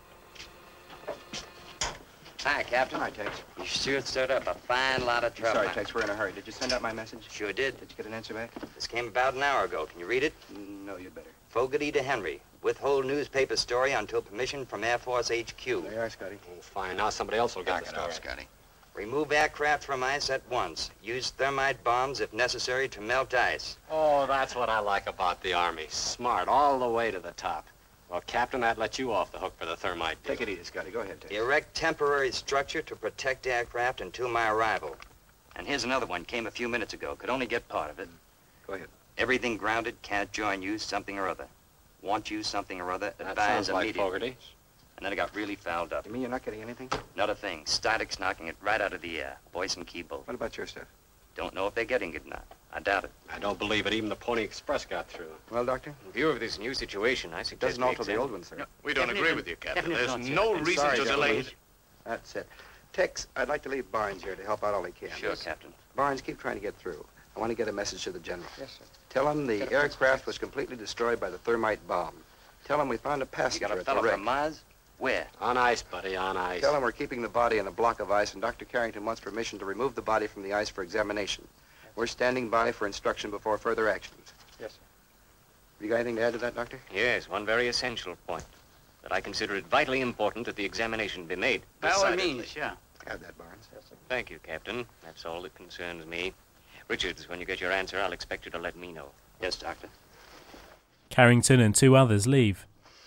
Speaker 7: Hi, Captain.
Speaker 8: Hi, Tex.
Speaker 7: You sure stirred up a fine lot of trouble.
Speaker 8: Sorry, Tex, we're in a hurry. Did you send out my message?
Speaker 7: Sure did.
Speaker 8: Did you get an answer back?
Speaker 9: This came about an hour ago. Can you read it?
Speaker 8: No, you'd better.
Speaker 9: Fogarty to Henry. Withhold newspaper story until permission from Air Force H Q.
Speaker 8: There you are, Scotty.
Speaker 2: Oh, fine. Now somebody else will get
Speaker 8: Knock
Speaker 2: the
Speaker 8: it
Speaker 2: story.
Speaker 8: off, Scotty.
Speaker 9: Remove aircraft from ice at once. Use thermite bombs if necessary to melt ice.
Speaker 2: Oh, that's what I like about the Army. Smart all the way to the top. Well, Captain, I'd let you off the hook for the thermite deal.
Speaker 8: Take it easy, Scotty. Go ahead, Tex.
Speaker 9: Erect temporary structure to protect aircraft until my arrival. And here's another one. Came a few minutes ago. Could only get part of it.
Speaker 8: Go ahead.
Speaker 9: Everything grounded. Can't join you. Something or other. Want you. Something or other.
Speaker 2: That
Speaker 9: Advise
Speaker 2: sounds like
Speaker 9: immediately.
Speaker 2: Fogarty.
Speaker 9: And then it got really fouled up.
Speaker 8: You mean you're not getting anything?
Speaker 9: Not a thing. Static's knocking it right out of the air. Voice and keyboard.
Speaker 8: What about your stuff?
Speaker 9: Don't know if they're getting it or not. I doubt it.
Speaker 2: I don't believe it. Even the Pony Express got through.
Speaker 8: Well, Doctor?
Speaker 11: In view of this new situation, I suggest
Speaker 8: Doesn't
Speaker 11: we
Speaker 8: alter the
Speaker 11: examine-
Speaker 8: old one, sir.
Speaker 15: No, we don't
Speaker 7: Definitely
Speaker 15: agree with you, Captain.
Speaker 7: definitely
Speaker 15: There's
Speaker 7: don't,
Speaker 15: no
Speaker 7: sir.
Speaker 15: reason
Speaker 8: Sorry,
Speaker 15: to delay
Speaker 8: gentlemen.
Speaker 15: it.
Speaker 8: That's it. Tex, I'd like to leave Barnes here to help out all he can.
Speaker 9: Sure, Captain.
Speaker 8: Barnes, keep trying to get through.
Speaker 3: I want to get a message to the general.
Speaker 2: Yes, sir.
Speaker 3: Tell him the aircraft was completely destroyed by the thermite bomb. Tell him we found a passenger
Speaker 9: You got a
Speaker 3: at the
Speaker 9: fellow
Speaker 3: wreck.
Speaker 9: from Mars? Where?
Speaker 2: On ice, buddy, on ice.
Speaker 3: Tell him we're keeping the body in a block of ice, and Doctor Carrington wants permission to remove the body from the ice for examination. We're standing by for instruction before further actions.
Speaker 2: Yes, sir.
Speaker 3: You got anything to add to that, Doctor?
Speaker 11: Yes, one very essential point. That I consider it vitally important that the examination be made.
Speaker 2: By all
Speaker 11: Decidedly.
Speaker 2: means, yeah.
Speaker 3: Add that, Barnes.
Speaker 2: Yes, sir.
Speaker 11: Thank you, Captain. That's all that concerns me. Richards, when you get your answer, I'll expect you to let me know.
Speaker 2: Yes, Doctor.
Speaker 1: Carrington and two others leave.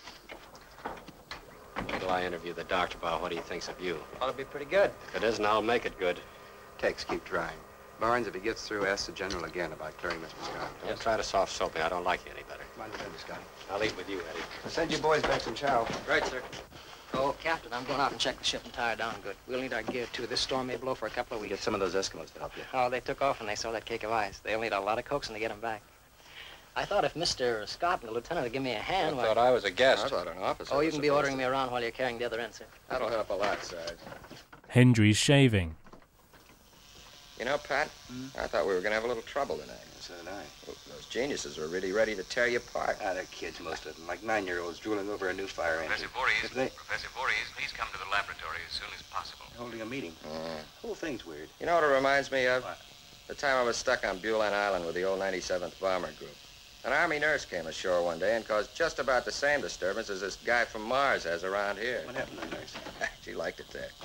Speaker 2: Wait till I interview the doctor about what he thinks of you.
Speaker 9: Ought to be pretty good.
Speaker 2: If it isn't, I'll make it good.
Speaker 3: Tex, keep trying. Barnes, if he gets through, ask the general again about clearing Mister Scott.
Speaker 2: Don't try to soft soap me. I don't like you any better.
Speaker 3: Come on, to bed, Scotty.
Speaker 2: I'll eat with you, Eddie.
Speaker 3: I'll send you boys back some chow.
Speaker 7: Right, sir. Oh, Captain, I'm going out and check the ship and tie her down good. We'll need our gear, too. This storm may blow for a couple of weeks.
Speaker 3: Get some of those Eskimos to help you.
Speaker 7: Oh, they took off when they saw that cake of ice. They'll need a lot of coaxing to get them back. I thought if Mister Scott and the lieutenant would give me a hand...
Speaker 2: I
Speaker 7: why-
Speaker 2: thought I was a guest.
Speaker 3: I thought an officer
Speaker 7: Oh, you
Speaker 3: was
Speaker 7: can be
Speaker 3: supposed
Speaker 7: ordering me around while you're carrying the other end, sir.
Speaker 3: That'll help a lot, Sarge.
Speaker 1: Hendry's shaving.
Speaker 3: You know, Pat, I thought we were going to have a little trouble tonight. So did I. Well, those geniuses were really ready to tear you apart. Ah, they're kids, most of them, like nine-year-olds drooling over a new fire engine.
Speaker 12: Professor Voorhees,
Speaker 3: If they...
Speaker 12: Professor Voorhees, please come to the laboratory as soon as possible.
Speaker 3: Holding a meeting.
Speaker 8: Mm.
Speaker 3: The whole thing's weird.
Speaker 8: You know what it reminds me of?
Speaker 3: What?
Speaker 8: The time I was stuck on Bulan Island with the old ninety-seventh Bomber Group. An Army nurse came ashore one day and caused just about the same disturbance as this guy from Mars has around here.
Speaker 3: What happened to the nurse?
Speaker 8: She liked it there.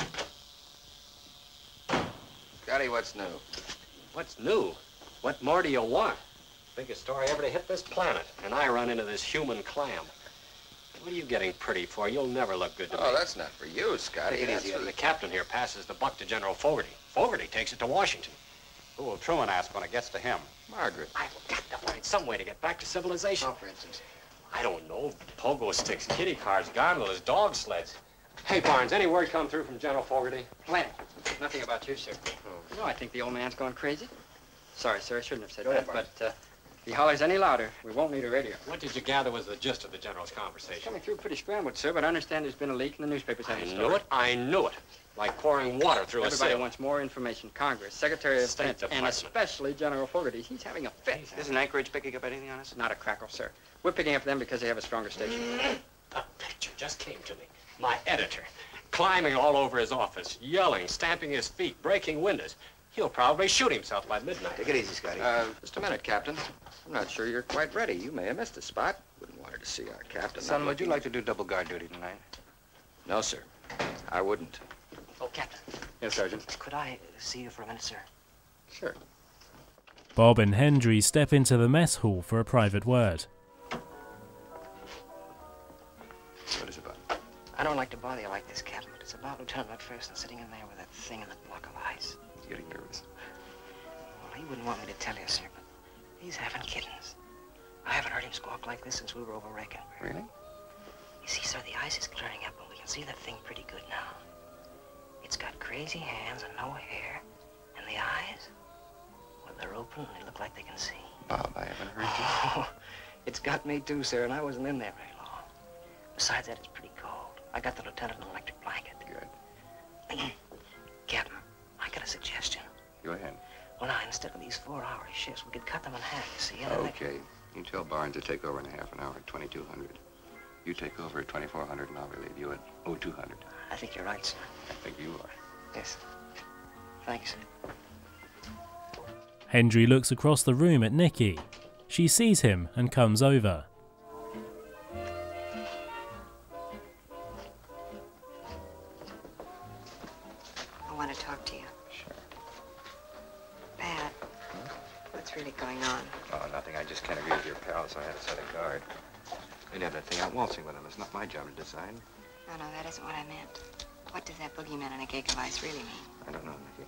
Speaker 8: Scotty, what's new?
Speaker 2: What's new? What more do you want? Biggest story ever to hit this planet. And I run into this human clam. What are you getting pretty for? You'll never look good to me.
Speaker 8: Oh, that's not for you, Scotty.
Speaker 2: Take it
Speaker 8: That's
Speaker 2: easy.
Speaker 8: for
Speaker 2: The
Speaker 8: the...
Speaker 2: captain here passes the buck to General Fogarty. Fogarty takes it to Washington. Who will Truman ask when it gets to him?
Speaker 8: Margaret.
Speaker 2: I've got to find some way to get back to civilization.
Speaker 7: Oh, for instance.
Speaker 2: I don't know. Pogo sticks, kitty cars, gondolas, dog sleds. Hey, Barnes, any word come through from General Fogarty?
Speaker 7: Plenty. Nothing about you, sir.
Speaker 2: Oh.
Speaker 7: No, I think the old man's going crazy. Sorry, sir, I shouldn't have said
Speaker 3: Go
Speaker 7: that,
Speaker 3: ahead,
Speaker 7: but uh, if he hollers any louder, we won't need a radio.
Speaker 2: What did you gather was the gist of the General's conversation?
Speaker 7: Coming through pretty scrambled, sir, but I understand there's been a leak in the newspapers.
Speaker 2: I knew it. I knew it. Like pouring water through
Speaker 7: Everybody
Speaker 2: a sieve.
Speaker 7: wants more information. Congress, Secretary of
Speaker 2: State
Speaker 7: Defense, and
Speaker 2: Department.
Speaker 7: especially General Fogarty. He's having a fit.
Speaker 3: Isn't Anchorage picking up anything on us?
Speaker 7: Not a crackle, sir. We're picking up them because they have a stronger station.
Speaker 2: A picture just came to me. My editor, climbing all over his office, yelling, stamping his feet, breaking windows. He'll probably shoot himself by midnight.
Speaker 3: Take it easy, Scotty.
Speaker 8: Uh, just a minute, Captain. I'm not sure you're quite ready. You may have missed a spot. Wouldn't want her to see our captain.
Speaker 3: Son,
Speaker 8: not
Speaker 3: would you
Speaker 8: looking-
Speaker 3: like to do double guard duty tonight?
Speaker 8: No, sir. I wouldn't.
Speaker 7: Oh, Captain,
Speaker 3: Yes, Sergeant.
Speaker 7: could I see you for a minute, sir?
Speaker 3: Sure.
Speaker 1: Bob and Hendry step into the mess hall for a private word.
Speaker 3: What is it about?
Speaker 7: I don't like to bother you like this, Captain, but it's about Lieutenant McPherson sitting in there with that thing in that block of ice.
Speaker 3: He's getting nervous.
Speaker 7: Well, he wouldn't want me to tell you, sir, but he's having kittens. I haven't heard him squawk like this since we were over Reagan.
Speaker 3: Really?
Speaker 7: You see, sir, the ice is clearing up, and we can see that thing pretty good now. It's got crazy hands and no hair, and the eyes, well, they're open and they look like they can see.
Speaker 3: Bob, I haven't heard you.
Speaker 7: Oh, it's got me too, sir, and I wasn't in there very long. Besides that, it's pretty cold. I got the lieutenant an electric blanket.
Speaker 3: Good.
Speaker 7: Captain, I got a suggestion.
Speaker 3: Go ahead.
Speaker 7: Well, now, instead of these four-hour shifts, we could cut them in half, you see? and then they-
Speaker 3: Okay. You tell Barnes to take over in a half an hour at twenty-two hundred. You take over at twenty-four hundred, and I'll relieve you at oh two hundred.
Speaker 7: I think you're right, sir.
Speaker 3: I think you are.
Speaker 7: Yes. Thanks.
Speaker 1: Hendry looks across the room at Nikki. She sees him and comes over.
Speaker 10: I want to talk to you.
Speaker 3: Sure.
Speaker 10: Pat, what's really going on?
Speaker 3: Oh, nothing. I just can't agree with your pal, so I had to set a guard. They'd have that thing out waltzing with him. It's not my job to decide.
Speaker 10: No, no, that isn't what I meant. What does that boogeyman in a cake of ice really mean?
Speaker 3: I don't know, Nicky.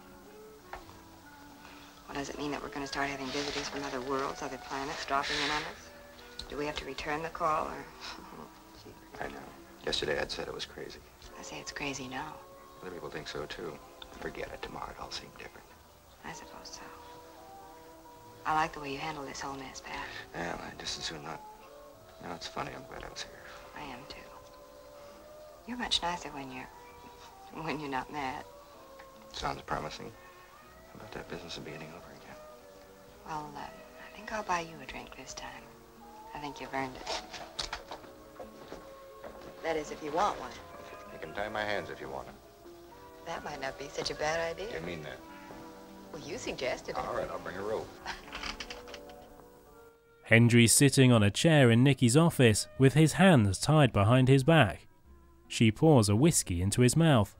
Speaker 10: Well, does it mean that we're going to start having visitors from other worlds, other planets, dropping in on us? Do we have to return the call, or...
Speaker 3: I know. Yesterday I'd said it was crazy.
Speaker 10: I say it's crazy now.
Speaker 3: Other people think so, too. Forget it. Tomorrow it all seem different.
Speaker 10: I suppose so. I like the way you handle this whole mess, Pat.
Speaker 3: Yeah, I just as soon not. You know, it's funny. I'm glad I was here.
Speaker 10: I am, too. You're much nicer when you're... when you're not mad.
Speaker 3: Sounds promising. How about that business of beginning over again?
Speaker 10: Well, uh, I think I'll buy you a drink this time. I think you've earned it. That is, if you want one.
Speaker 3: You can tie my hands if you want them.
Speaker 10: That might not be such a bad idea.
Speaker 3: You mean that?
Speaker 10: Well, you suggested it.
Speaker 3: All right, I'll bring a rope.
Speaker 1: Hendry's sitting on a chair in Nicky's office with his hands tied behind his back. She pours a whiskey into his mouth.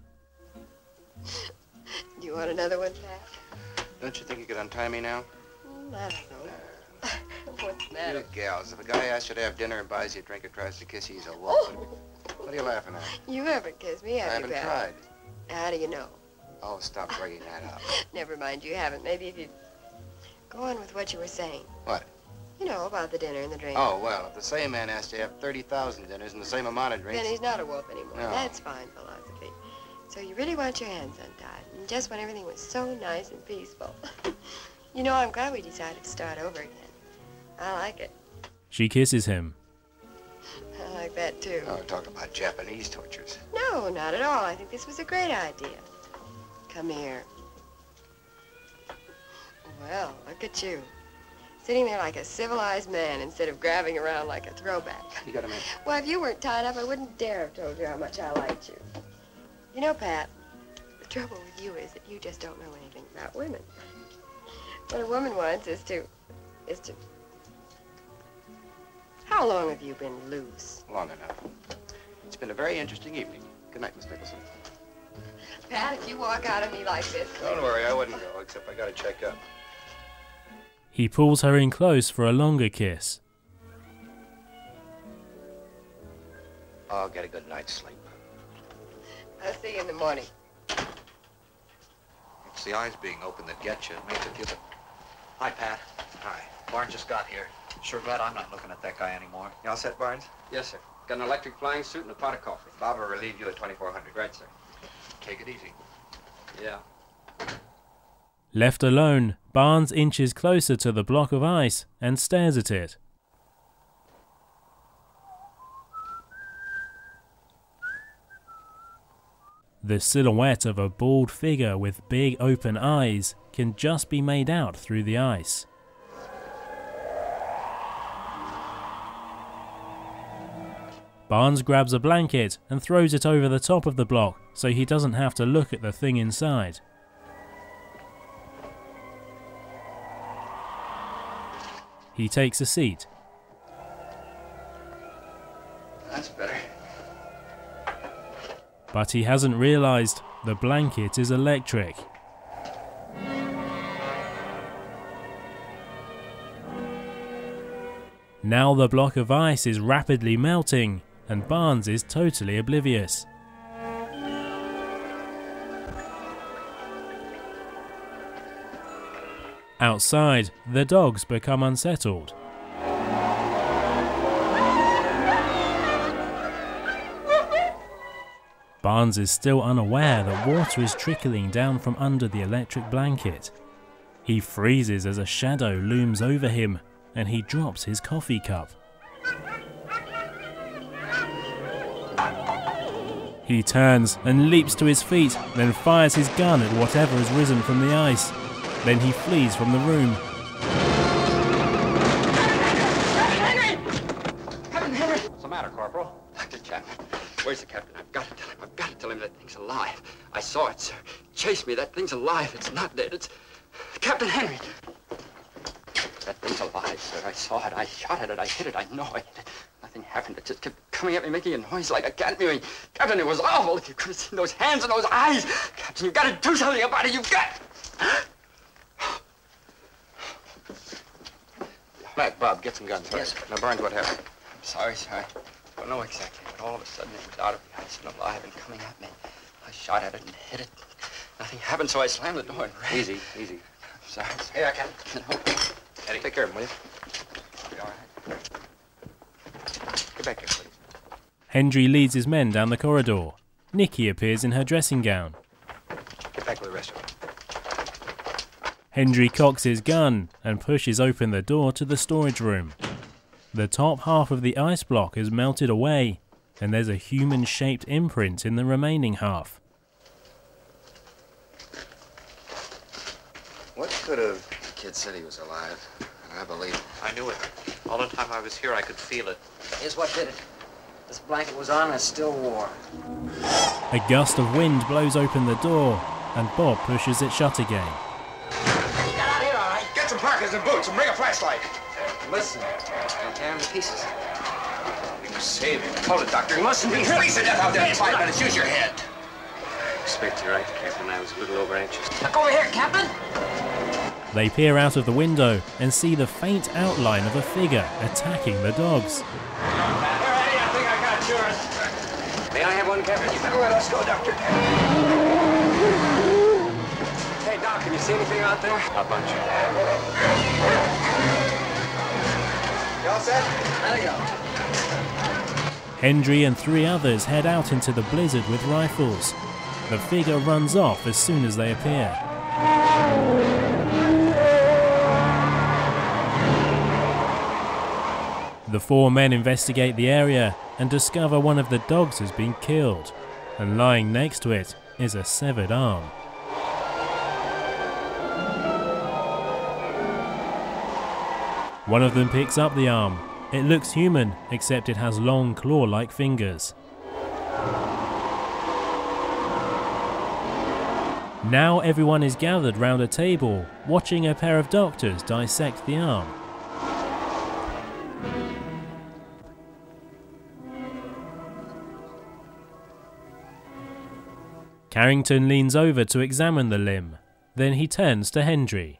Speaker 10: Do you want another one, Pat?
Speaker 3: Don't you think you could untie me now?
Speaker 10: Mm, I don't know. What's the matter?
Speaker 3: You gals, if a guy asks you to have dinner and buys you a drink or tries to kiss you, he's a wolf.
Speaker 10: Oh.
Speaker 3: What are you laughing at?
Speaker 10: You haven't kissed me, have
Speaker 3: I
Speaker 10: you,
Speaker 3: haven't
Speaker 10: Pat?
Speaker 3: tried.
Speaker 10: How do you know?
Speaker 3: Oh, stop bringing that up.
Speaker 10: Never mind, you haven't. Maybe if you go on with what you were saying.
Speaker 3: What?
Speaker 10: You know, about the dinner and the drink.
Speaker 3: Oh, well, if the same man has to have thirty thousand dinners and the same amount of drinks...
Speaker 10: Then he's not a wolf anymore.
Speaker 3: No.
Speaker 10: That's fine philosophy. So you really want your hands untied, and just when everything was so nice and peaceful. You know, I'm glad we decided to start over again. I like it.
Speaker 1: She kisses him.
Speaker 10: I like that, too.
Speaker 3: Oh, talk about Japanese tortures.
Speaker 10: No, not at all. I think this was a great idea. Come here. Well, look at you. Sitting there like a civilized man instead of grabbing around like a throwback.
Speaker 3: You got a minute?
Speaker 10: Well, if you weren't tied up, I wouldn't dare have told you how much I liked you. You know, Pat, the trouble with you is that you just don't know anything about women. What a woman wants is to, is to... How long have you been loose?
Speaker 3: Long enough. It's been a very interesting evening. Good night, Miss Nicholson.
Speaker 10: Pat, if you walk out of me like this...
Speaker 3: Don't worry, I wouldn't go, except I gotta check up.
Speaker 1: He pulls her in close for a longer kiss.
Speaker 3: I'll get a good night's sleep.
Speaker 10: I'll see you in the morning.
Speaker 4: It's the eyes being open that get you. It makes it feel the... Hi, Pat. Hi. Barnes just got here. Sure glad I'm not looking at that guy anymore.
Speaker 3: You all set, Barnes?
Speaker 8: Yes, sir. Got an electric flying suit and a pot of coffee.
Speaker 3: Bob will relieve you at twenty-four hundred.
Speaker 8: Right, sir.
Speaker 3: Take it easy.
Speaker 8: Yeah.
Speaker 1: Left alone, Barnes inches closer to the block of ice and stares at it. The silhouette of a bald figure with big open eyes can just be made out through the ice. Barnes grabs a blanket and throws it over the top of the block so he doesn't have to look at the thing inside. He takes a seat.
Speaker 3: That's better.
Speaker 1: But he hasn't realized the blanket is electric. Now the block of ice is rapidly melting, and Barnes is totally oblivious. Outside, the dogs become unsettled. Barnes is still unaware that water is trickling down from under the electric blanket. He freezes as a shadow looms over him, and he drops his coffee cup. He turns and leaps to his feet, then fires his gun at whatever has risen from the ice. Then he flees from the room.
Speaker 8: Henry! Captain Henry! What's the matter, Corporal? Doctor Chapman. Where's the captain? I've got to tell him. I've got to tell him that thing's alive. I saw it, sir. Chase me. That thing's alive. It's not dead. It's... Captain Henry! That thing's alive, sir. I saw it. I shot at it. I hit it. I know I hit it. Nothing happened. It just kept coming at me, making a noise like a cat mewing. Captain, it was awful. If you could have seen those hands and those eyes. Captain, you've got to do something about it. You've got...
Speaker 3: Mac, Bob, get some guns.
Speaker 8: Yes, sir.
Speaker 3: Now, Barnes, what happened?
Speaker 8: I'm sorry, sir. I don't know exactly, but all of a sudden it was out of the ice and alive and coming at me. I shot at it and hit it. Nothing happened, so I slammed the door and ran.
Speaker 3: Easy, easy.
Speaker 8: I'm sorry, sir.
Speaker 3: Hey, I can.
Speaker 8: No.
Speaker 3: Eddie, take care of him, will you?
Speaker 8: Be all right.
Speaker 3: Get back here, please.
Speaker 1: Hendry leads his men down the corridor. Nicky appears in her dressing gown.
Speaker 3: Get back with the rest of them.
Speaker 1: Hendry cocks his gun and pushes open the door to the storage room. The top half of the ice block has melted away, and there's a human-shaped imprint in the remaining half.
Speaker 3: What could have kid said he was alive. And I believe him.
Speaker 4: I knew it. All the time I was here, I could feel it.
Speaker 7: Here's what did it. This blanket was on and it's still warm.
Speaker 1: A gust of wind blows open the door, and Bob pushes it shut again.
Speaker 7: You got out here, all right?
Speaker 5: Get some parkas and boots and bring a flashlight.
Speaker 7: Listen, don't tear him to pieces.
Speaker 5: You saved him. Hold it, Doctor. You mustn't be freeze to death out there in five minutes. Use your head.
Speaker 11: I expect you're right, Captain. I was a little over anxious.
Speaker 7: Look over here, Captain.
Speaker 1: They peer out of the window and see the faint outline of a figure attacking the dogs.
Speaker 5: Here, Eddie, I think I got yours.
Speaker 11: May I have one, Captain?
Speaker 5: You better let us go, Doctor.
Speaker 2: Hey, Doc, can you see anything out there?
Speaker 11: A bunch.
Speaker 5: You all set?
Speaker 7: There you go.
Speaker 1: Hendry and three others head out into the blizzard with rifles. The figure runs off as soon as they appear. The four men investigate the area and discover one of the dogs has been killed, and lying next to it is a severed arm. One of them picks up the arm. It looks human, except it has long claw-like fingers. Now everyone is gathered round a table, watching a pair of doctors dissect the arm. Carrington leans over to examine the limb. Then he turns to Hendry.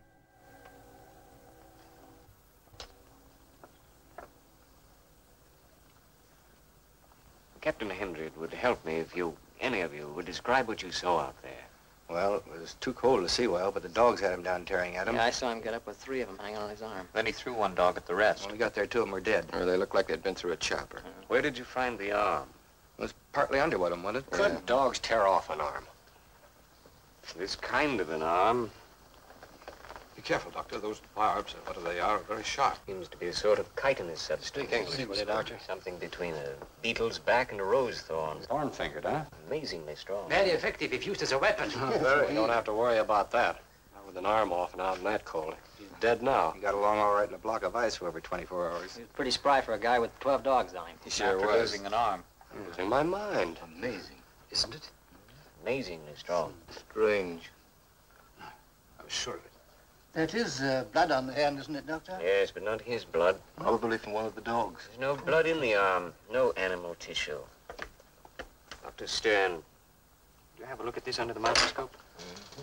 Speaker 11: Captain Hendry, it would help me if you, any of you, would describe what you saw out there.
Speaker 3: Well, it was too cold to see well, but the dogs had him down tearing at him.
Speaker 7: Yeah, I saw him get up with three of them hanging on his arm.
Speaker 4: Then he threw one dog at the rest.
Speaker 3: When we got there, two of them were dead.
Speaker 12: Or they looked like they'd been through a chopper.
Speaker 11: Where did you find the arm?
Speaker 3: It was partly under one of them, wasn't it?
Speaker 2: Couldn't
Speaker 3: Yeah.
Speaker 2: dogs tear off an arm?
Speaker 11: This kind of an arm
Speaker 12: Be careful, Doctor. Those barbs, whatever they are, are very sharp.
Speaker 11: seems to be a sort of chitinous substance.
Speaker 12: Speak English, will you, Doctor?
Speaker 11: Something between a beetle's back and a rose thorn.
Speaker 12: Thorn-fingered, huh?
Speaker 11: Amazingly strong.
Speaker 7: Very effective if used as a weapon.
Speaker 2: We don't have to worry about that. Not with an arm off and out in that cold. He's dead now.
Speaker 3: He got along all right in a block of ice for over twenty-four hours.
Speaker 7: He was pretty spry for a guy with twelve dogs on him.
Speaker 3: He sure
Speaker 4: After
Speaker 3: was.
Speaker 4: losing an arm.
Speaker 2: I'm losing my mind.
Speaker 3: Amazing, isn't it?
Speaker 11: Amazingly strong.
Speaker 3: Strange.
Speaker 12: I was sure of it.
Speaker 16: That is uh, blood on the hand, isn't it, Doctor?
Speaker 11: Yes, but not his blood.
Speaker 3: Probably from one of the dogs.
Speaker 11: There's no blood in the arm, no animal tissue. Doctor Stern, do you have a look at this under the microscope? Mm-hmm.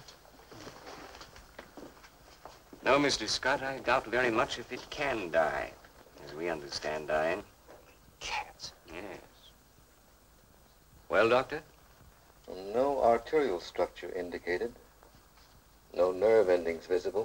Speaker 11: No, Mister Scott, I doubt very much if it can die, as we understand dying.
Speaker 2: Cats.
Speaker 11: Yes. Well, Doctor?
Speaker 17: No arterial structure indicated. No nerve endings visible.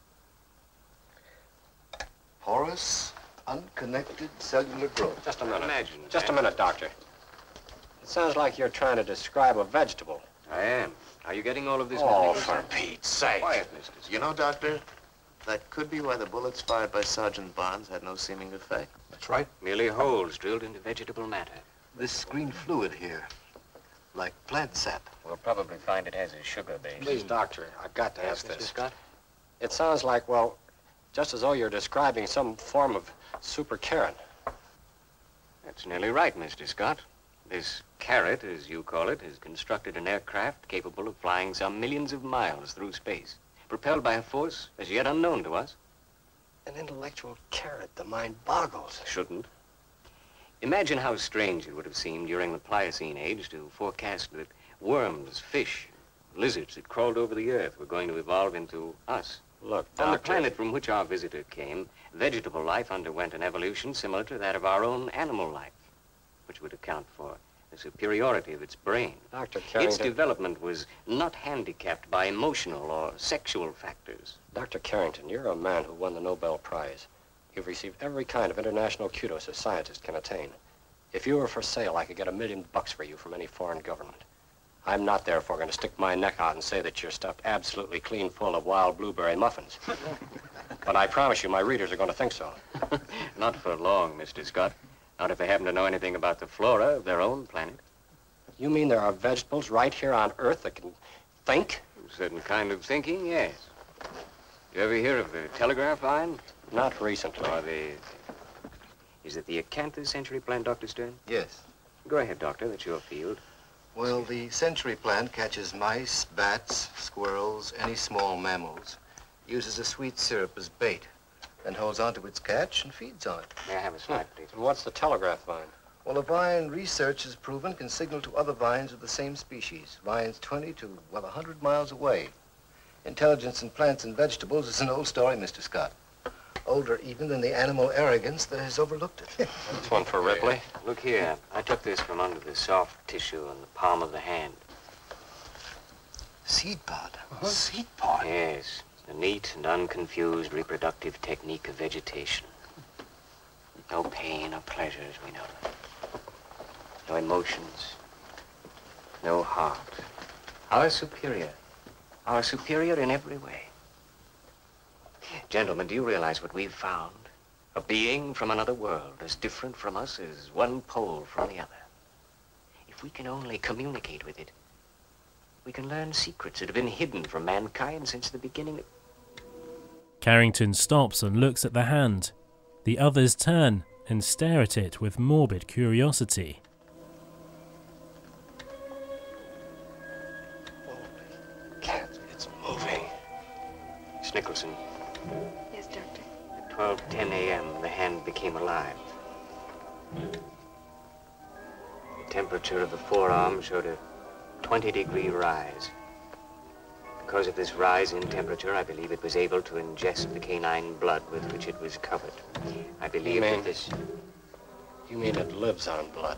Speaker 17: Porous, unconnected cellular growth.
Speaker 2: Just a minute.
Speaker 11: Imagine
Speaker 2: Just
Speaker 11: that.
Speaker 2: a minute, Doctor. It sounds like you're trying to describe a vegetable.
Speaker 11: I am. Are you getting all of this?
Speaker 2: Oh,
Speaker 11: with me?
Speaker 2: for Pete's sake.
Speaker 11: Quiet, Mister
Speaker 15: You know, Doctor, that could be why the bullets fired by Sergeant Barnes had no seeming effect.
Speaker 12: That's right.
Speaker 11: Merely holes drilled into vegetable matter.
Speaker 17: This green fluid here, like plant sap.
Speaker 11: We'll probably find it has a sugar base.
Speaker 2: Please, Doctor, I've got to
Speaker 11: Yes,
Speaker 2: ask
Speaker 11: Mister
Speaker 2: this.
Speaker 11: Scott?
Speaker 2: It sounds like, well, just as though you're describing some form of super Karen.
Speaker 11: That's nearly right, Mister Scott. This carrot, as you call it, has constructed an aircraft capable of flying some millions of miles through space, propelled by a force as yet unknown to us.
Speaker 2: An intellectual carrot, the mind boggles.
Speaker 11: Shouldn't. Imagine how strange it would have seemed during the Pliocene age to forecast that worms, fish, lizards that crawled over the earth were going to evolve into us.
Speaker 2: Look,
Speaker 11: On the
Speaker 2: Doctor.
Speaker 11: planet from which our visitor came, vegetable life underwent an evolution similar to that of our own animal life, which would account for the superiority of its brain.
Speaker 2: Doctor
Speaker 11: Its
Speaker 2: Carrington.
Speaker 11: development was not handicapped by emotional or sexual factors.
Speaker 2: Doctor Carrington, you're a man who won the Nobel Prize. You've received every kind of international kudos a scientist can attain. If you were for sale, I could get a million bucks for you from any foreign government. I'm not therefore going to stick my neck out and say that you're stuffed absolutely clean full of wild blueberry muffins. But I promise you my readers are going to think so.
Speaker 11: Not for long, Mister Scott. Not if they happen to know anything about the flora of their own planet.
Speaker 2: You mean there are vegetables right here on Earth that can think?
Speaker 11: A certain kind of thinking, yes. You ever hear of the telegraph line?
Speaker 2: Not recently.
Speaker 11: Or the... Is it the Acanthus Century Plan, Doctor Stern?
Speaker 17: Yes.
Speaker 11: Go ahead, Doctor. That's your field.
Speaker 17: Well, the Century Plant catches mice, bats, squirrels, any small mammals, uses a sweet syrup as bait, then holds onto its catch and feeds on it.
Speaker 11: May I have a slide, please?
Speaker 2: And what's the telegraph vine?
Speaker 17: Well, a vine research has proven can signal to other vines of the same species, vines twenty to, well, one hundred miles away. Intelligence in plants and vegetables is an old story, Mister Scott. Older even than the animal arrogance that has overlooked it.
Speaker 2: That's one for Ripley.
Speaker 11: Look here. I took this from under the soft tissue on the palm of the hand.
Speaker 17: Seed pod?
Speaker 11: Uh-huh. Seed pod? Yes. The neat and unconfused reproductive technique of vegetation. No pain or pleasure as we know them. No emotions. No heart. Our superior. Our superior in every way. Gentlemen, do you realize what we've found? A being from another world, as different from us as one pole from the other. If we can only communicate with it, we can learn secrets that have been hidden from mankind since the beginning.
Speaker 1: Carrington stops and looks at the hand. The others turn and stare at it with morbid curiosity.
Speaker 11: It's moving. Miss Nicholson.
Speaker 10: Yes, Doctor.
Speaker 11: At twelve ten a m, the hand became alive. The temperature of the forearm showed a twenty degree rise. Because of this rise in temperature, I believe it was able to ingest the canine blood with which it was covered. I believe
Speaker 2: You mean-
Speaker 11: that this...
Speaker 2: You mean it lives on blood?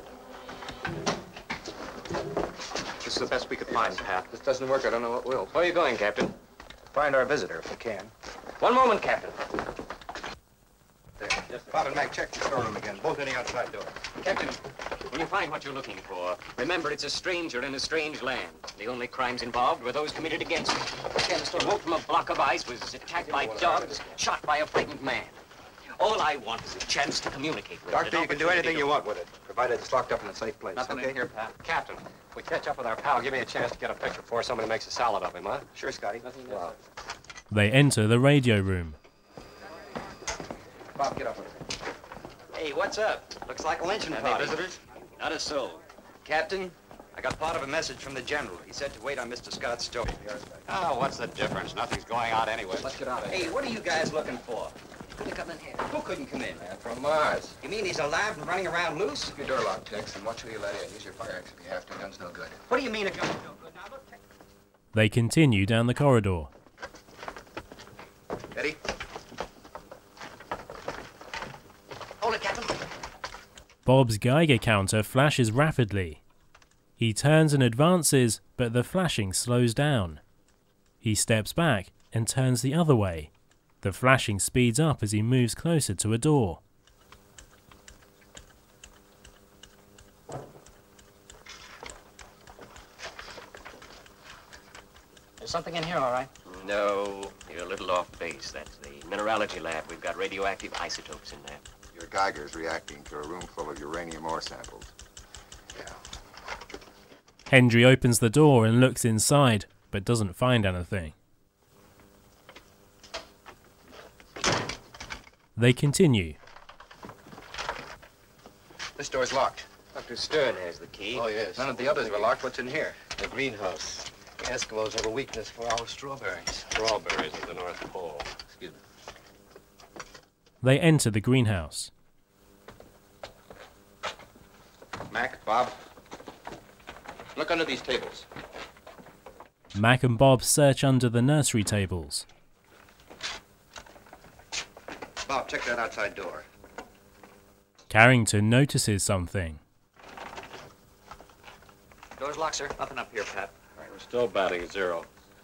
Speaker 3: This is the best we could find, Pat. If this doesn't work, I don't know what will. Where are you going, Captain? Find our visitor, if we can.
Speaker 11: One moment, Captain.
Speaker 3: There. Bob and Mac, check the storeroom again. Both in the outside door.
Speaker 11: Captain, when you find what you're looking for, remember it's a stranger in a strange land. The only crimes involved were those committed against him. He woke from a block of ice, was attacked by dogs, shot by a frightened man. All I want is a chance to communicate with
Speaker 3: Doctor,
Speaker 11: it.
Speaker 3: you can do anything you want with it, provided it's locked up in a safe place.
Speaker 2: Nothing
Speaker 3: okay?
Speaker 2: in here, Pat. Captain, if we catch up with our pal, give me a chance to get a picture before somebody makes a salad of him, huh?
Speaker 3: Sure, Scotty. Wow.
Speaker 1: They enter the radio room.
Speaker 3: Bob, get up.
Speaker 9: Hey, what's up? Looks like a lynching party.
Speaker 3: Any visitors?
Speaker 9: Not a soul. Captain, I got part of a message from the general. He said to wait on Mister Scott's story.
Speaker 3: Oh, what's the difference? Nothing's going out anyway. Let's get out of here.
Speaker 9: Hey, what are you guys looking for?
Speaker 10: Couldn't come in here.
Speaker 9: Who couldn't come in?
Speaker 3: Man from Mars.
Speaker 9: You mean he's alive and running around loose?
Speaker 3: Keep your door locked, Tex, and watch who you let in. Use your fire axe if you have to. Gun's no good.
Speaker 9: What do you mean a gun's no good? Now look, Tex.
Speaker 1: They continue down the corridor.
Speaker 3: Eddie?
Speaker 9: Hold it, Captain.
Speaker 1: Bob's Geiger counter flashes rapidly. He turns and advances, but the flashing slows down. He steps back and turns the other way. The flashing speeds up as he moves closer to a door.
Speaker 9: There's something in here, all right?
Speaker 11: No, you're a little off base. That's the mineralogy lab. We've got radioactive isotopes in there.
Speaker 18: Your Geiger's reacting to a room full of uranium ore samples.
Speaker 1: Hendry opens the door and looks inside, but doesn't find anything. They continue.
Speaker 3: This door's locked.
Speaker 11: Doctor Stern has the key.
Speaker 17: Oh, yes.
Speaker 3: None of the others were locked. What's in here?
Speaker 17: The greenhouse. The Eskimos have a weakness for our strawberries.
Speaker 2: Strawberries at the North Pole.
Speaker 17: Excuse me.
Speaker 1: They enter the greenhouse.
Speaker 3: Mac, Bob, look under these tables.
Speaker 1: Mac and Bob search under the nursery tables.
Speaker 3: Bob, check that outside door.
Speaker 1: Carrington notices something.
Speaker 9: Door's locked, sir.
Speaker 3: Nothing up here, Pat.
Speaker 2: All right, we're still batting zero.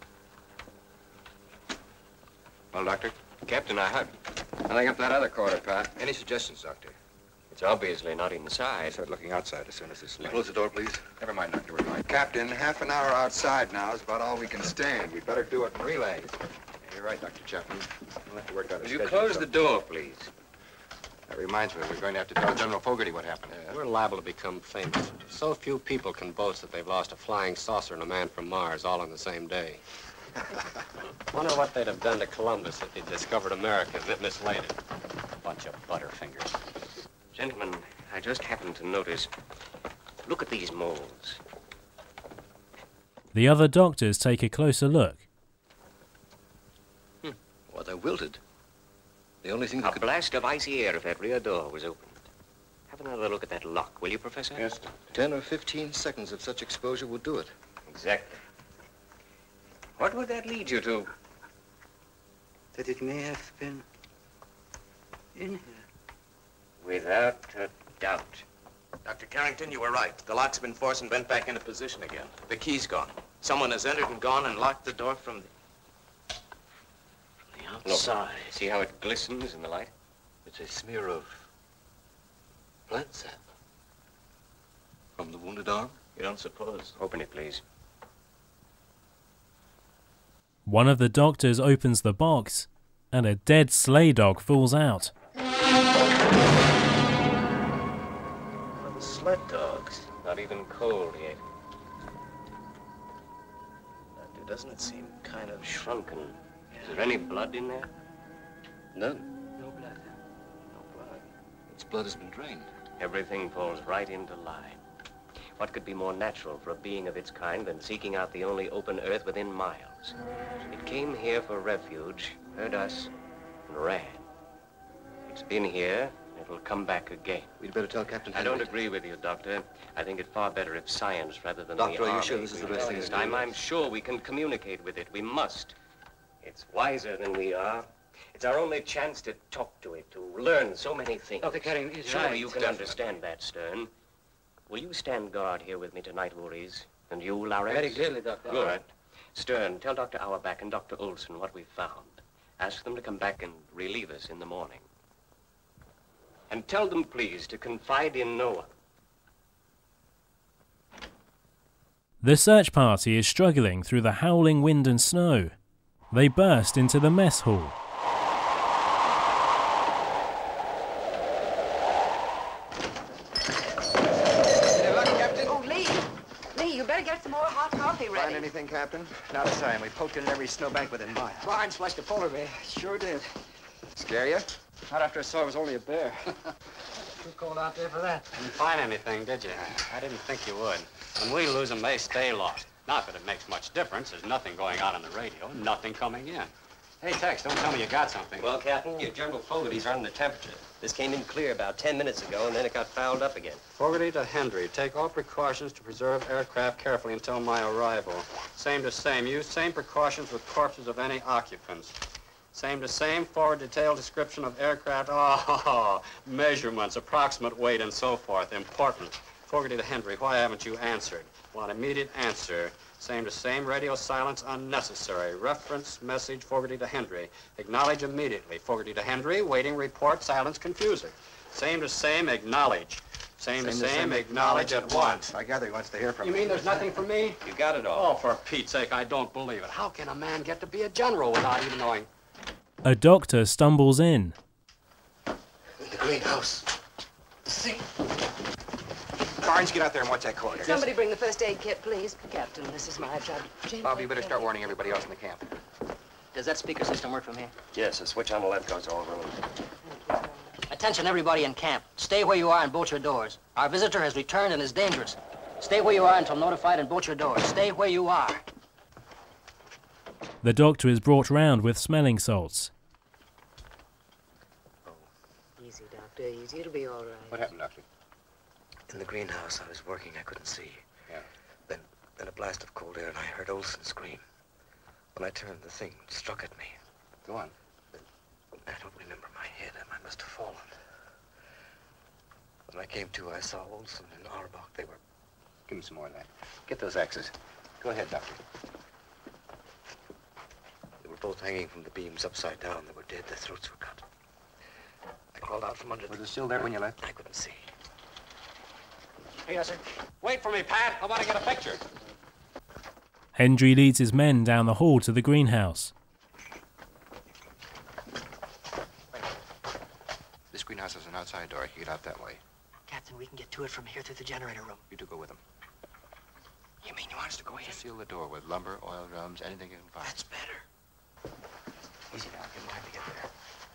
Speaker 3: Well, Doctor?
Speaker 2: Captain, I have
Speaker 3: Nothing up that other corridor, Pat. Any suggestions, Doctor?
Speaker 2: It's obviously not inside.
Speaker 3: I start looking outside as soon as this light.
Speaker 18: Close the door, please.
Speaker 3: Never mind, Doctor. We're going. Captain, half an hour outside now is about all we can stand. We better do it in relays. You're right, Doctor Chapman. We'll have to work out a
Speaker 11: Will you
Speaker 3: schedule,
Speaker 11: close
Speaker 3: so-
Speaker 11: the door, please?
Speaker 3: That reminds me, we're going to have to tell General Fogarty what happened.
Speaker 2: Yeah, we're liable to become famous. So few people can boast that they've lost a flying saucer and a man from Mars all on the same day. Wonder what they'd have done to Columbus if he'd discovered America and mislaid it.
Speaker 11: Bunch of butterfingers. Gentlemen, I just happened to notice. Look at these moles.
Speaker 1: The other doctors take a closer look.
Speaker 17: Hmm. Well, they're wilted. The only thing that
Speaker 11: A
Speaker 17: could...
Speaker 11: blast of icy air if that rear door was opened. Have another look at that lock, will you, Professor?
Speaker 17: Yes. Ten or fifteen seconds of such exposure will do it.
Speaker 11: Exactly. What would that lead you to?
Speaker 4: That it may have been in here.
Speaker 11: Without a doubt.
Speaker 15: Doctor Carrington, you were right. The lock's been forced and went back into position again. The key's gone. Someone has entered and gone and locked the door from the...
Speaker 11: From the outside. Look, see how it glistens in the light?
Speaker 17: It's a smear of plant sap. From the wounded arm?
Speaker 15: You don't suppose?
Speaker 11: Open it, please.
Speaker 1: One of the doctors opens the box, and a dead sleigh dog falls out.
Speaker 11: The sled dogs. Not even cold yet.
Speaker 15: Doctor, doesn't it seem kind of...
Speaker 11: Shrunken. Is there any blood in there?
Speaker 17: None.
Speaker 11: No blood. No blood.
Speaker 17: Its blood has been drained.
Speaker 11: Everything falls right into line. What could be more natural for a being of its kind than seeking out the only open earth within miles? It came here for refuge, heard us, and ran. It's been here, and it'll come back again.
Speaker 17: We'd better tell Captain
Speaker 11: I
Speaker 17: Henry.
Speaker 11: don't agree with you, Doctor. I think it far better if science rather than
Speaker 17: Doctor,
Speaker 11: the
Speaker 17: are you
Speaker 11: army
Speaker 17: sure this is the best thing to do?
Speaker 11: I'm, I'm sure we can communicate with it. We must. It's wiser than we are. It's our only chance to talk to it, to learn so many things.
Speaker 4: Doctor Carrington, he's
Speaker 11: Surely
Speaker 4: right.
Speaker 11: you can
Speaker 4: Definitely.
Speaker 11: understand that, Stern. Will you stand guard here with me tonight, Voorhees? And you, Larry?
Speaker 4: Very clearly, Doctor.
Speaker 11: Good. Stern, tell Doctor Auerbach and Doctor Olson what we've found. Ask them to come back and relieve us in the morning. And tell them, please, to confide in no one.
Speaker 1: The search party is struggling through the howling wind and snow. They burst into the mess hall.
Speaker 10: Oh, Lee. Lee, you better get some more hot coffee ready.
Speaker 3: Find anything, Captain? Not a sign. We poked in every snowbank within miles.
Speaker 16: Barnes flushed a polar bear. Sure did.
Speaker 3: Scare you? Not after I saw it was only a bear.
Speaker 16: Too cold out there for that.
Speaker 13: Didn't find anything, did you? I didn't think you would. When we lose them, they stay lost. Not that it makes much difference. There's nothing going on on the radio, nothing coming in. Hey, Tex, don't tell me you got something.
Speaker 2: Well, Captain, your General Fogarty's running the temperature. This came in clear about ten minutes ago, and then it got fouled up again.
Speaker 13: Fogarty to Hendry. Take all precautions to preserve aircraft carefully until my arrival. Same to same. Use same precautions with corpses of any occupants. Same to same. Forward detailed description of aircraft. Oh, measurements, approximate weight, and so forth. Important. Fogarty to Hendry. Why haven't you answered? Want immediate answer. Same to same. Radio silence unnecessary. Reference message Fogarty to Hendry. Acknowledge immediately. Fogarty to Hendry. Waiting report. Silence confusing. Same to same. Acknowledge. Same, to same. Acknowledge at once.
Speaker 3: I gather he wants to hear from
Speaker 13: You
Speaker 3: me.
Speaker 13: mean there's nothing for me?
Speaker 2: You got it all.
Speaker 13: Oh, for Pete's sake, I don't believe it. How can a man get to be a general without even knowing?
Speaker 1: A doctor stumbles in.
Speaker 17: In the greenhouse.
Speaker 3: See? Barnes, get out there and watch that corner.
Speaker 10: Somebody bring the first aid kit, please. Captain, this is my job.
Speaker 3: Bob, you better start warning everybody else in the camp.
Speaker 7: Does that speaker system work from here?
Speaker 2: Yes, the switch on the left goes to all rooms.
Speaker 7: Attention, everybody in camp. Stay where you are and bolt your doors. Our visitor has returned and is dangerous. Stay where you are until notified and bolt your doors. Stay where you are.
Speaker 1: The doctor is brought round with smelling salts.
Speaker 10: Easy, Doctor, easy. It'll be all right.
Speaker 3: What happened, Doctor?
Speaker 17: In the greenhouse, I was working. I couldn't see.
Speaker 3: Yeah.
Speaker 17: Then, then a blast of cold air, and I heard Olson scream. When I turned, the thing struck at me.
Speaker 3: Go on.
Speaker 17: I don't remember my head. I must have fallen. When I came to, I saw Olson and Auerbach. They were...
Speaker 3: Give me some more of that. Get those axes. Go ahead, Doctor.
Speaker 17: They were both hanging from the beams upside down. They were dead. Their throats were cut. I crawled out from under
Speaker 3: Was
Speaker 17: the...
Speaker 3: it still there when you left?
Speaker 17: I couldn't see.
Speaker 13: Yes, sir. Wait for me, Pat. I want to get a picture.
Speaker 1: Hendry leads his men down the hall to the greenhouse.
Speaker 18: This greenhouse has an outside door. You get out that way.
Speaker 7: Captain, we can get to it from here through the generator room.
Speaker 18: You two go with them.
Speaker 14: You mean you want us to go in?
Speaker 18: Seal the door with lumber, oil drums, anything you can find.
Speaker 14: That's better. Easy now. Give him time to get there.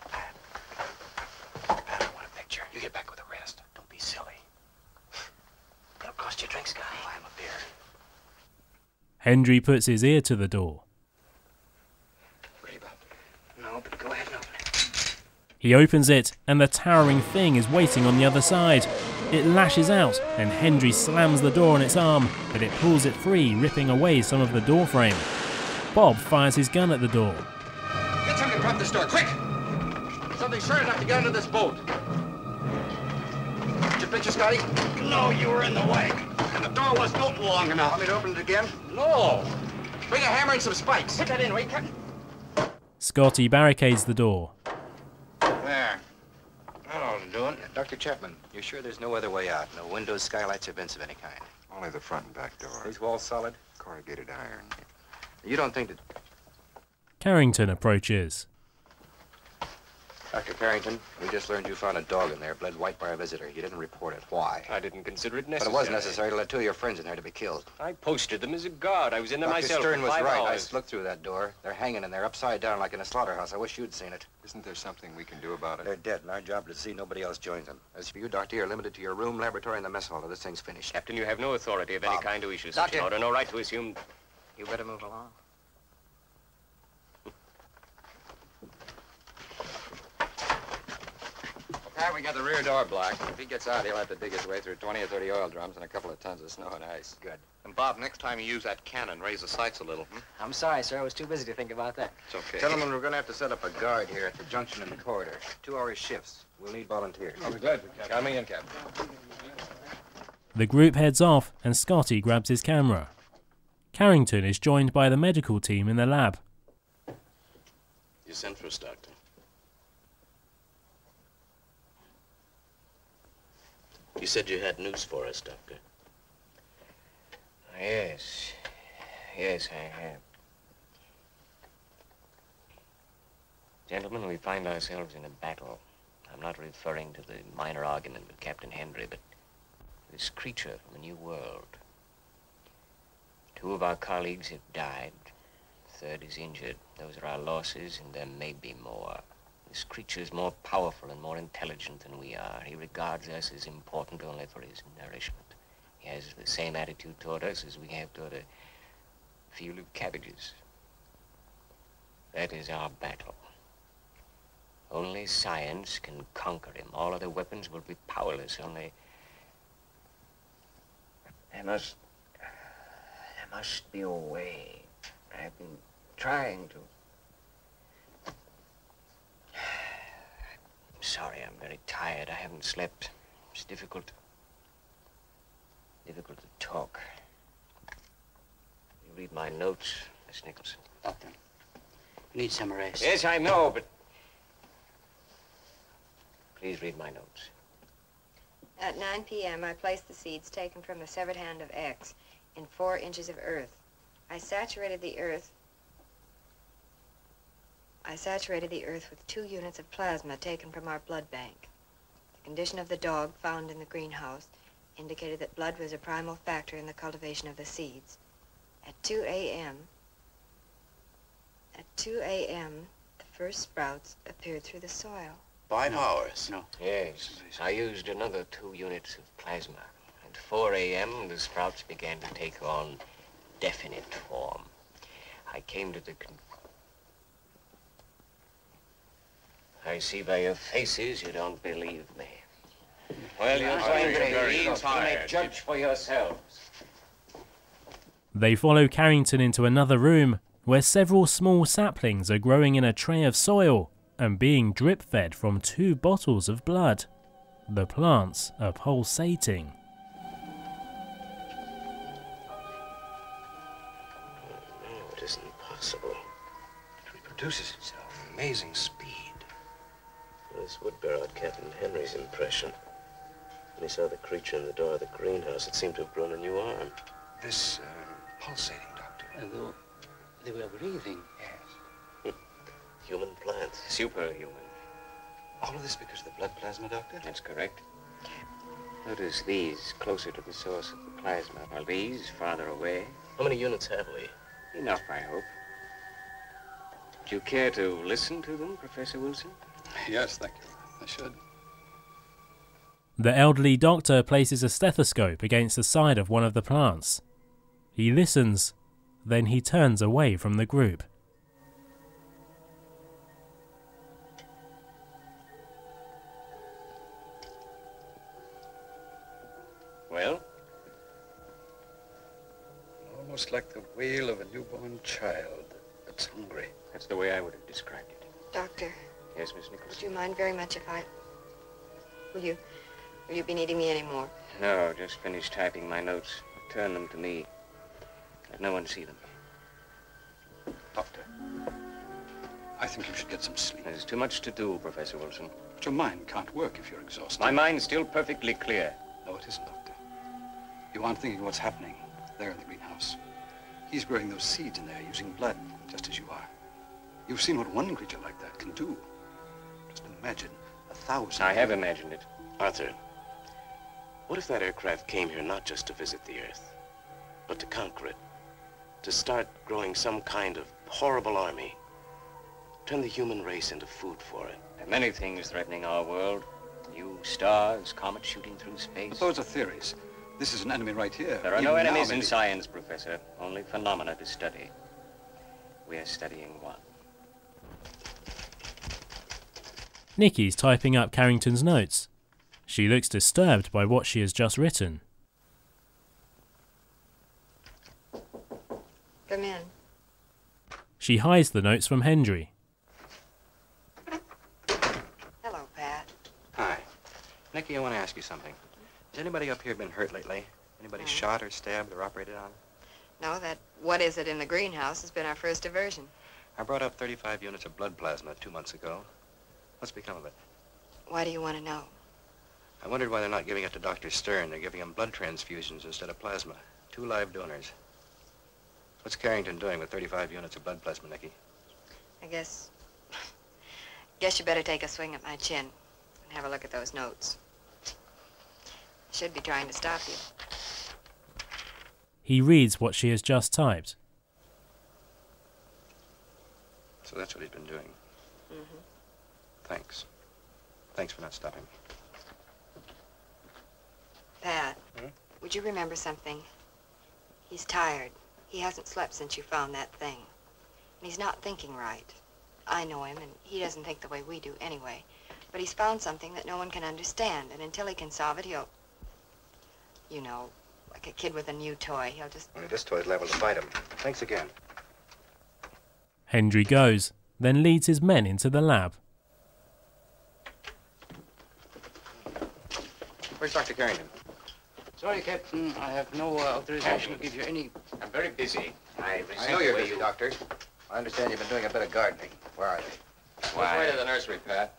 Speaker 14: Pat. Pat, I want a picture. You get back with the rest. Don't be silly. It'll cost you drinks, guy. Buy him a beer.
Speaker 1: Hendry puts his ear to the door.
Speaker 14: Ready, Bob? No, but go ahead and open it.
Speaker 1: He opens it, and the towering thing is waiting on the other side. It lashes out, and Hendry slams the door on its arm, but it pulls it free, ripping away some of the door frame. Bob fires his gun at the door.
Speaker 3: Get somebody to prop this door, quick! Something sure enough to get into this boat. Did you picture, Scotty?
Speaker 14: No, you were in the way.
Speaker 3: And the door wasn't open long enough. Want me to open it again? No! Bring a hammer and some spikes.
Speaker 14: Put that in, will you, Captain?
Speaker 1: Scotty barricades the door.
Speaker 3: There. That ought to do it.
Speaker 2: Doctor Chapman, you're sure there's no other way out? No windows, skylights, or vents of any kind?
Speaker 18: Only the front and back door.
Speaker 2: These walls solid?
Speaker 18: Corrugated iron.
Speaker 2: You don't think that...
Speaker 1: Carrington approaches.
Speaker 2: Doctor Carrington, we just learned you found a dog in there, bled white by a visitor. You didn't report it. Why?
Speaker 8: I didn't consider it
Speaker 2: But
Speaker 8: necessary.
Speaker 2: it was necessary to let two of your friends in there to be killed.
Speaker 8: I posted them as a guard. I was in there
Speaker 2: Doctor
Speaker 8: myself
Speaker 2: Stern
Speaker 8: for
Speaker 2: was
Speaker 8: five
Speaker 2: right.
Speaker 8: hours.
Speaker 2: I looked through that door. They're hanging in there upside down like in a slaughterhouse. I wish you'd seen it.
Speaker 18: Isn't there something we can do about it?
Speaker 2: They're dead, and our job is to see nobody else joins them. As for you, Doctor, you're limited to your room, laboratory, and the mess hall till this thing's finished.
Speaker 8: Captain, you have no authority of any
Speaker 2: Bob.
Speaker 8: kind to issue such an
Speaker 2: Doctor.
Speaker 8: order. No right to assume...
Speaker 2: You better move along.
Speaker 3: Pat, we got the rear door blocked. If he gets out, he'll have to dig his way through twenty or thirty oil drums and a couple of tons of snow and ice.
Speaker 2: Good.
Speaker 15: And Bob, next time you use that cannon, raise the sights a little. Hmm?
Speaker 16: I'm sorry, sir. I was too busy to think about that.
Speaker 15: It's okay.
Speaker 2: Gentlemen, we're going to have to set up a guard here at the junction in the corridor. Two-hour shifts. We'll need volunteers.
Speaker 3: I'll be glad to, Captain. Count me in, Captain.
Speaker 1: The group heads off, and Scotty grabs his camera. Carrington is joined by the medical team in the lab.
Speaker 15: You sent for us, Doctor. You said you had news for us, Doctor.
Speaker 11: Yes. Yes, I have. Gentlemen, we find ourselves in a battle. I'm not referring to the minor argument with Captain Hendry, but this creature from a new world. Two of our colleagues have died. The third is injured. Those are our losses, and there may be more. This creature is more powerful and more intelligent than we are. He regards us as important only for his nourishment. He has the same attitude toward us as we have toward a field of cabbages. That is our battle. Only science can conquer him. All other weapons will be powerless. Only... There must... There must be a way. I've been trying to... I'm sorry, I'm very tired. I haven't slept. It's difficult. Difficult to talk. You read my notes, Miss Nicholson.
Speaker 16: Doctor, you need some rest.
Speaker 11: Yes, I know, but... Please read my notes.
Speaker 10: At nine p m, I placed the seeds taken from the severed hand of X in four inches of earth. I saturated the earth I saturated the earth with two units of plasma taken from our blood bank. The condition of the dog found in the greenhouse indicated that blood was a primal factor in the cultivation of the seeds. At two a m, at two a m, the first sprouts appeared through the soil.
Speaker 15: Five hours?
Speaker 16: No.
Speaker 11: Yes, I used another two units of plasma. At four a m, the sprouts began to take on definite form. I came to the con I see by your faces you don't believe me. Well, you're going to be you may judge for yourselves.
Speaker 1: They follow Carrington into another room, where several small saplings are growing in a tray of soil and being drip-fed from two bottles of blood. The plants are pulsating.
Speaker 15: No, it isn't possible.
Speaker 14: It reproduces itself. Amazing speed.
Speaker 15: This would bear out Captain Henry's impression. When he saw the creature in the door of the greenhouse, it seemed to have grown a new arm.
Speaker 14: This, uh, pulsating, Doctor.
Speaker 16: Although they were breathing.
Speaker 14: Yes.
Speaker 15: Human plants.
Speaker 11: Superhuman.
Speaker 14: All of this because of the blood plasma, Doctor?
Speaker 11: That's correct.
Speaker 14: Captain,
Speaker 11: Notice these closer to the source of the plasma, while these farther away.
Speaker 19: How many units have we?
Speaker 11: Enough, I hope. Would you care to listen to them, Professor Wilson?
Speaker 20: Yes, thank you. I should.
Speaker 1: The elderly doctor places a stethoscope against the side of one of the plants. He listens, then he turns away from the group.
Speaker 11: Well?
Speaker 20: Almost like the wail of a newborn child that's hungry.
Speaker 11: That's the way I would have described it.
Speaker 10: Doctor,
Speaker 11: Yes, Miss Nicholson?
Speaker 10: would you mind very much if I... Will you... Will you be needing me anymore?
Speaker 11: No, just finished typing my notes. Return them to me. Let no one see them.
Speaker 20: Doctor, I think you should get some sleep.
Speaker 11: There's too much to do, Professor Wilson.
Speaker 20: But your mind can't work if you're exhausted.
Speaker 11: My mind's still perfectly clear.
Speaker 20: No, it isn't, Doctor. You aren't thinking what's happening there in the greenhouse. He's growing those seeds in there using blood, just as you are. You've seen what one creature like that can do. Just imagine a thousand...
Speaker 11: I have imagined it.
Speaker 19: Arthur, what if that aircraft came here not just to visit the Earth, but to conquer it? To start growing some kind of horrible army? Turn the human race into food for it?
Speaker 11: There are many things threatening our world. New stars, comets shooting through space.
Speaker 20: But those are theories. This is an enemy right here.
Speaker 11: There are
Speaker 20: Even
Speaker 11: no
Speaker 20: now,
Speaker 11: enemies in
Speaker 20: maybe-
Speaker 11: science, Professor. Only phenomena to study. We are studying one.
Speaker 1: Nikki's typing up Carrington's notes. She looks disturbed by what she has just written.
Speaker 10: Come in.
Speaker 1: She hides the notes from Hendry.
Speaker 10: Hello, Pat.
Speaker 3: Hi. Nicky, I want to ask you something. Has anybody up here been hurt lately? Anybody
Speaker 10: No.
Speaker 3: shot or stabbed or operated on?
Speaker 10: No, that what is it in the greenhouse has been our first diversion.
Speaker 3: I brought up thirty-five units of blood plasma two months ago. What's become of it?
Speaker 10: Why do you want to know?
Speaker 3: I wondered why they're not giving it to Doctor Stern. They're giving him blood transfusions instead of plasma. Two live donors. What's Carrington doing with thirty-five units of blood plasma, Nicky?
Speaker 10: I guess... Guess you better take a swing at my chin and have a look at those notes. I should be trying to stop you.
Speaker 1: He reads what she has just typed.
Speaker 3: So that's what he's been doing.
Speaker 10: Mm-hmm.
Speaker 3: Thanks. Thanks for not stopping me.
Speaker 10: Pat,
Speaker 3: Hmm?
Speaker 10: would you remember something? He's tired. He hasn't slept since you found that thing. And he's not thinking right. I know him, and he doesn't think the way we do anyway. But he's found something that no one can understand, and until he can solve it, he'll... You know, like a kid with a new toy. He'll just...
Speaker 2: Only this toy's level to fight him. Thanks again.
Speaker 1: Hendry goes, then leads his men into the lab.
Speaker 3: Where's Doctor Carrington?
Speaker 16: Sorry, Captain. I have no uh, authorization to give you any...
Speaker 11: I'm very busy. I
Speaker 2: I know you're busy, Doctor. I understand you've been doing a bit of gardening. Where are they?
Speaker 3: Why? Way to the nursery, Pat.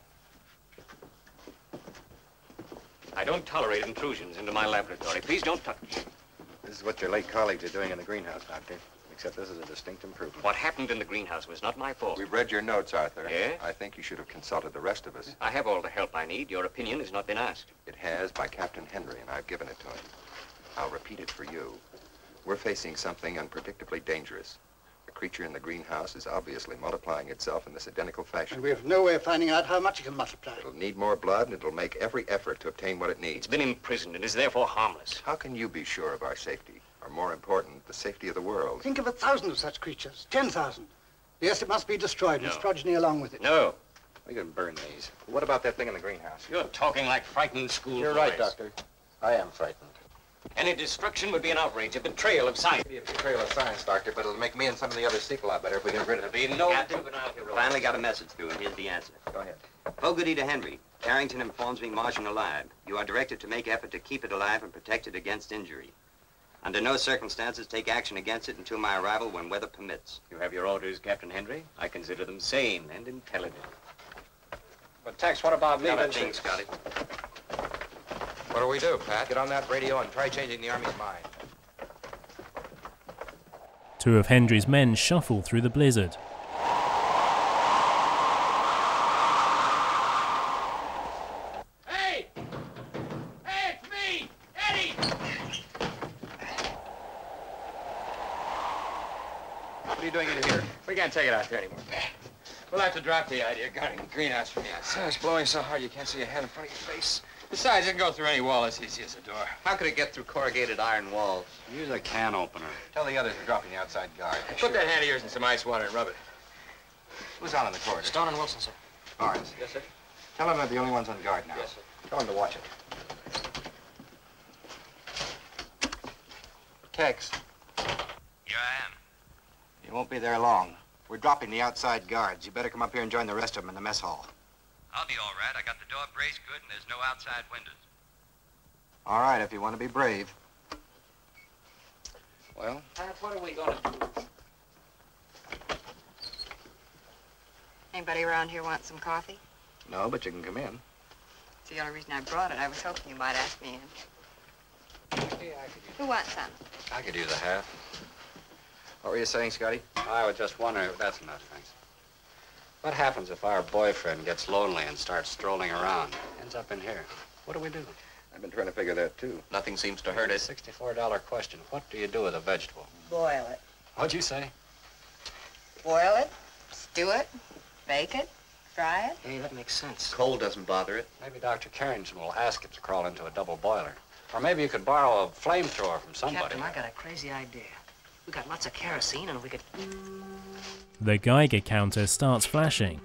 Speaker 11: I don't tolerate intrusions into my laboratory. Please don't touch.
Speaker 2: This is what your late colleagues are doing in the greenhouse, Doctor. Except this is a distinct improvement.
Speaker 11: What happened in the greenhouse was not my fault.
Speaker 18: We've read your notes, Arthur.
Speaker 11: Yeah?
Speaker 18: I think you should have consulted the rest of us.
Speaker 11: I have all the help I need. Your opinion has not been asked.
Speaker 18: It has by Captain Henry, and I've given it to him. I'll repeat it for you. We're facing something unpredictably dangerous. The creature in the greenhouse is obviously multiplying itself in this identical fashion.
Speaker 21: And we have no way of finding out how much it can multiply.
Speaker 18: It'll need more blood, and it'll make every effort to obtain what it needs.
Speaker 11: It's been imprisoned and is therefore harmless.
Speaker 18: How can you be sure of our safety? Or more important, the safety of the world?
Speaker 21: Think of a thousand of such creatures. Ten thousand. Yes, it must be destroyed, and its progeny along with it.
Speaker 11: No.
Speaker 3: We can burn these. What about that thing in the greenhouse?
Speaker 11: You're talking like frightened schoolboys.
Speaker 3: You're right, Doctor. I am frightened.
Speaker 11: Any destruction would be an outrage, a betrayal of science.
Speaker 3: It'll be a betrayal of science, Doctor, but it'll make me and some of the others sleep a lot better if we get rid of it.
Speaker 11: Be no
Speaker 9: Captain,
Speaker 11: juvenile heroics.
Speaker 9: Finally got a message through, and here's the answer.
Speaker 3: Go ahead.
Speaker 9: Fogarty to Henry. Carrington informs me Martian alive. You are directed to make effort to keep it alive and protect it against injury. Under no circumstances take action against it until my arrival when weather permits.
Speaker 11: You have your orders, Captain Henry. I consider them sane and intelligent.
Speaker 3: But Tex, what about me?
Speaker 9: Not a thing, Scotty.
Speaker 3: What do we do, Pat? Get on that radio and try changing the Army's mind.
Speaker 1: Two of Hendry's men shuffle through the blizzard.
Speaker 5: Hey! Hey, it's me!
Speaker 3: sir. We can't take it out there anymore, Pat. We'll have to drop the idea of guarding the greenhouse from the outside.
Speaker 15: It's blowing so hard you can't see ahead in front of your face.
Speaker 3: Besides, it can go through any wall as easy as a door.
Speaker 4: How could it get through corrugated iron walls?
Speaker 13: Use a can opener.
Speaker 4: Tell the others we're dropping the outside guard.
Speaker 3: Put that hand of yours in some ice water and rub it.
Speaker 4: Who's on in the corridor?
Speaker 7: Stone and Wilson, sir.
Speaker 4: Barnes.
Speaker 3: Yes, sir.
Speaker 4: Tell them they're the only ones on guard now.
Speaker 3: Yes, sir.
Speaker 4: Tell them to watch it. Tex.
Speaker 9: Here I am.
Speaker 4: You won't be there long. We're dropping the outside guards. You better come up here and join the rest of them in the mess hall.
Speaker 9: I'll be all right. I got the door braced good and there's no outside windows.
Speaker 4: All right, if you want to be brave.
Speaker 3: Well?
Speaker 7: Pat, what are we going to do?
Speaker 10: Anybody around here want some coffee?
Speaker 4: No, but you can come in.
Speaker 10: It's the only reason I brought it. I was hoping you might ask me in. Who wants some?
Speaker 4: I could use a half. What were you saying, Scotty?
Speaker 13: I was just wondering if that's enough, thanks. What happens if our boyfriend gets lonely and starts strolling around? Ends up in here. What do we do?
Speaker 18: I've been trying to figure that, too.
Speaker 12: Nothing seems to hurt it.
Speaker 13: sixty-four dollar question. What do you do with a vegetable?
Speaker 10: Boil it.
Speaker 13: What'd you say?
Speaker 10: Boil it, stew it, bake it, fry it.
Speaker 7: Hey, that makes sense.
Speaker 4: Cold doesn't bother it.
Speaker 13: Maybe Doctor Carrington will ask it to crawl into a double boiler. Or maybe you could borrow a flamethrower from somebody.
Speaker 7: Captain, I got a crazy idea. We got lots of kerosene and we could...
Speaker 1: The Geiger counter starts flashing.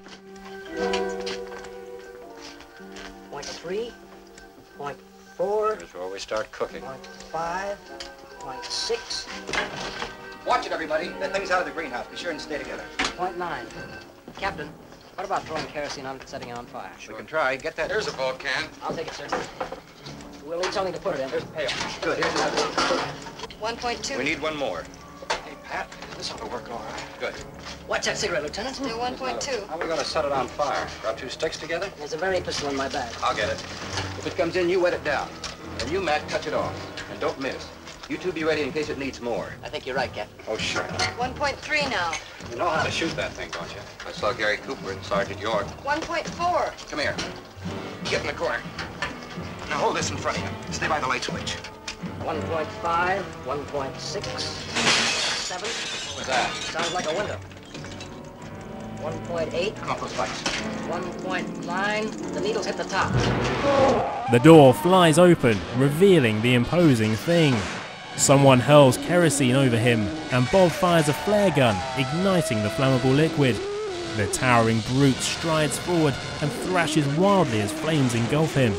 Speaker 7: Point three, point four,
Speaker 13: Here's where we start cooking.
Speaker 7: point five, point six,
Speaker 4: Watch it, everybody. That thing's out of the greenhouse. Be sure and stay together.
Speaker 7: point nine. Captain, what about throwing kerosene on it and setting it on fire?
Speaker 4: We can try. Get that.
Speaker 3: Here's a bulk can.
Speaker 7: I'll take it, sir. We'll need something to put it in.
Speaker 3: Here's a pail.
Speaker 4: Good. Here's another.
Speaker 10: one point two.
Speaker 4: We need one more.
Speaker 13: Hey, Pat, this ought to work all right.
Speaker 4: Good.
Speaker 7: Watch that cigarette, Lieutenant.
Speaker 10: Do one point two.
Speaker 13: How are we going to set it on fire? Grab two sticks together?
Speaker 7: There's a very pistol in my bag.
Speaker 4: I'll get it. If it comes in, you wet it down. And you, Matt, touch it off. And don't miss. You two be ready in case it needs more.
Speaker 7: I think you're right, Captain.
Speaker 4: Oh, sure.
Speaker 10: one point three now.
Speaker 13: You know how to shoot that thing, don't you?
Speaker 4: I saw Gary Cooper and Sergeant York.
Speaker 10: one point four.
Speaker 4: Come here. Get in the corner. Now hold this in front of you. Stay by the light switch.
Speaker 7: one point five, one point six, seven.
Speaker 4: What was that?
Speaker 7: Sounds like a window. one point eight.
Speaker 4: Come off those lights.
Speaker 7: one point nine. The needles hit the top.
Speaker 1: The door flies open, revealing the imposing thing. Someone hurls kerosene over him, and Bob fires a flare gun, igniting the flammable liquid. The towering brute strides forward and thrashes wildly as flames engulf him.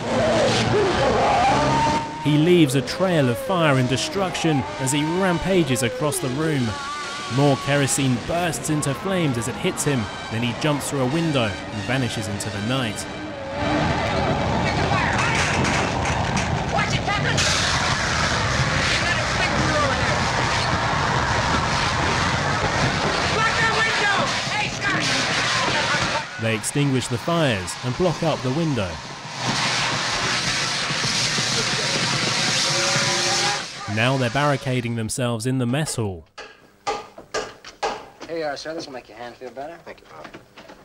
Speaker 1: He leaves a trail of fire and destruction as he rampages across the room. More kerosene bursts into flames as it hits him, then he jumps through a window and vanishes into the night.
Speaker 5: Watch it, Captain! Block that window! Hey, Scott!
Speaker 1: They extinguish the fires and block up the window. Now they're barricading themselves in the mess hall.
Speaker 7: Here you are, sir. This will make your hand feel better.
Speaker 4: Thank you, Bob.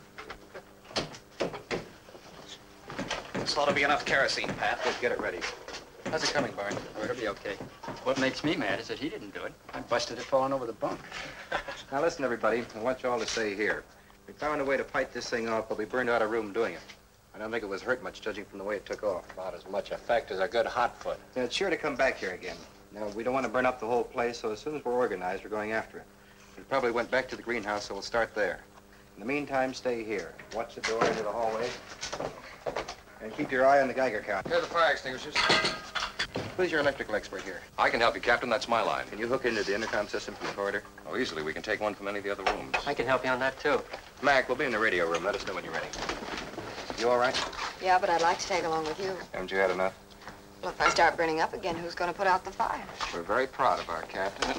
Speaker 4: This ought to be enough kerosene, Pat. Let's get it ready.
Speaker 13: How's it coming, Bart?
Speaker 16: Oh, it'll be okay. What makes me mad is that he didn't do it. I busted it falling over the bunk.
Speaker 4: Now listen, everybody. I want you all to stay here. We found a way to fight this thing off, but we burned out a room doing it. I don't think it was hurt much, judging from the way it took off.
Speaker 13: About as much effect as a good hot foot.
Speaker 4: Yeah, it's sure to come back here again. Now, we don't want to burn up the whole place, so as soon as we're organized, we're going after it. We probably went back to the greenhouse, so we'll start there. In the meantime, stay here. Watch the door into the hallway. And keep your eye on the Geiger count.
Speaker 3: Here are the fire extinguishers.
Speaker 4: Who's your electrical expert here?
Speaker 12: I can help you, Captain. That's my line.
Speaker 4: Can you hook into the intercom system from the corridor?
Speaker 12: Oh, easily. We can take one from any of the other rooms.
Speaker 7: I can help you on that, too.
Speaker 4: Mac, we'll be in the radio room. Let us know when you're ready. You all right?
Speaker 10: Yeah, but I'd like to take along with you.
Speaker 4: Haven't you had enough?
Speaker 10: Well, if I start burning up again, who's going to put out the fire?
Speaker 4: We're very proud of our captain.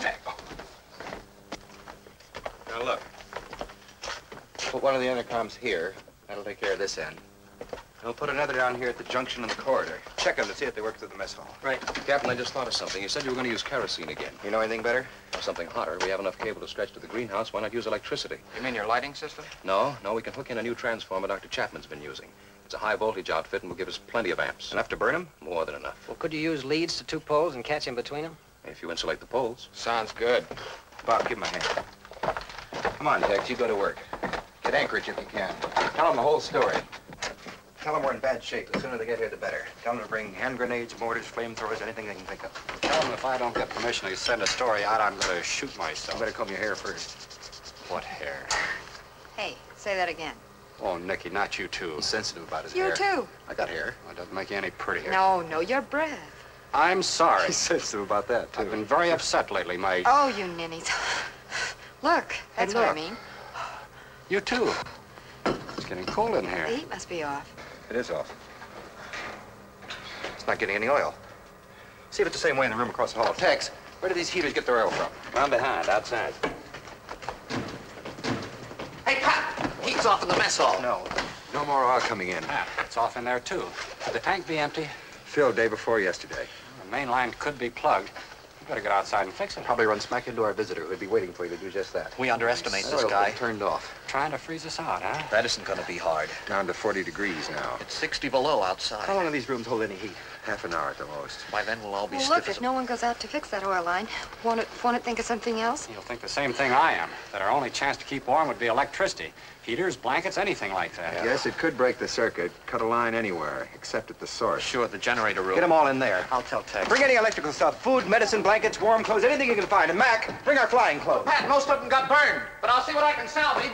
Speaker 4: Now, look. Put one of the intercoms here. That'll take care of this end. And we'll put another down here at the junction in the corridor. Check them to see if they work through the mess hall.
Speaker 12: Right. Captain, I just thought of something. You said you were going to use kerosene again.
Speaker 4: You know anything better?
Speaker 12: Or something hotter. We have enough cable to stretch to the greenhouse. Why not use electricity?
Speaker 3: You mean your lighting system?
Speaker 12: No, no, we can hook in a new transformer Doctor Chapman's been using. It's a high voltage outfit and will give us plenty of amps.
Speaker 4: Enough to burn them?
Speaker 12: More than enough.
Speaker 7: Well, could you use leads to two poles and catch him between them?
Speaker 12: If you insulate the poles.
Speaker 3: Sounds good.
Speaker 4: Bob, give him a hand. Come on, Tex, you go to work. Get Anchorage if you can. Tell them the whole story. Tell them we're in bad shape. The sooner they get here, the better. Tell them to bring hand grenades, mortars, flamethrowers, anything they can think of.
Speaker 13: Tell them if I don't get permission to send a story out, I'm going to shoot myself.
Speaker 4: You better comb your hair first.
Speaker 13: What hair?
Speaker 10: Hey, say that again.
Speaker 13: Oh, Nicky, not you too.
Speaker 4: He's sensitive about his
Speaker 10: You
Speaker 4: hair.
Speaker 10: too.
Speaker 4: I got hair.
Speaker 13: Well, it doesn't make you any prettier.
Speaker 10: No, no, your breath.
Speaker 13: I'm sorry.
Speaker 4: He's sensitive about that, too.
Speaker 13: I've been very upset lately. My...
Speaker 10: Oh, you ninnies. Look, that's
Speaker 13: Hey,
Speaker 10: what I
Speaker 13: look.
Speaker 10: mean.
Speaker 13: You too. It's getting cold in here.
Speaker 10: The heat must be off.
Speaker 4: It is off. It's not getting any oil. See if it's the same way in the room across the hall. Tex, where do these heaters get their oil from?
Speaker 13: I'm behind, outside.
Speaker 14: Hey, Pat! Heat's off in the mess hall.
Speaker 4: No. No more oil coming in.
Speaker 13: Ah, it's off in there, too. Could the tank be empty?
Speaker 4: Filled day before yesterday.
Speaker 13: The main line could be plugged. You better get outside and fix it.
Speaker 4: Probably run smack into our visitor, who'd be waiting for you to do just that.
Speaker 14: We underestimate
Speaker 4: That
Speaker 14: this
Speaker 4: oil's
Speaker 14: guy.
Speaker 4: been turned off.
Speaker 13: Trying to freeze us out, huh?
Speaker 14: That isn't going to be hard.
Speaker 18: Down to forty degrees now.
Speaker 14: It's sixty below outside.
Speaker 4: How long do these rooms hold any heat?
Speaker 18: Half an hour at the most.
Speaker 14: By then, we'll all be
Speaker 10: Well,
Speaker 14: stiff
Speaker 10: look,
Speaker 14: as
Speaker 10: if no one goes out to fix that oil line, won't it, won't it think of something else?
Speaker 13: You'll think the same thing I am, that our only chance to keep warm would be electricity. Heaters, blankets, anything like that.
Speaker 18: Yes, it could break the circuit, cut a line anywhere, except at the source.
Speaker 14: Sure, the generator room.
Speaker 4: Get them all in there.
Speaker 14: I'll tell Tex.
Speaker 4: Bring any electrical stuff, food, medicine, blankets, warm clothes, anything you can find. And Mac, bring our flying clothes.
Speaker 14: Pat, most of them got burned, but I'll see what I can salvage.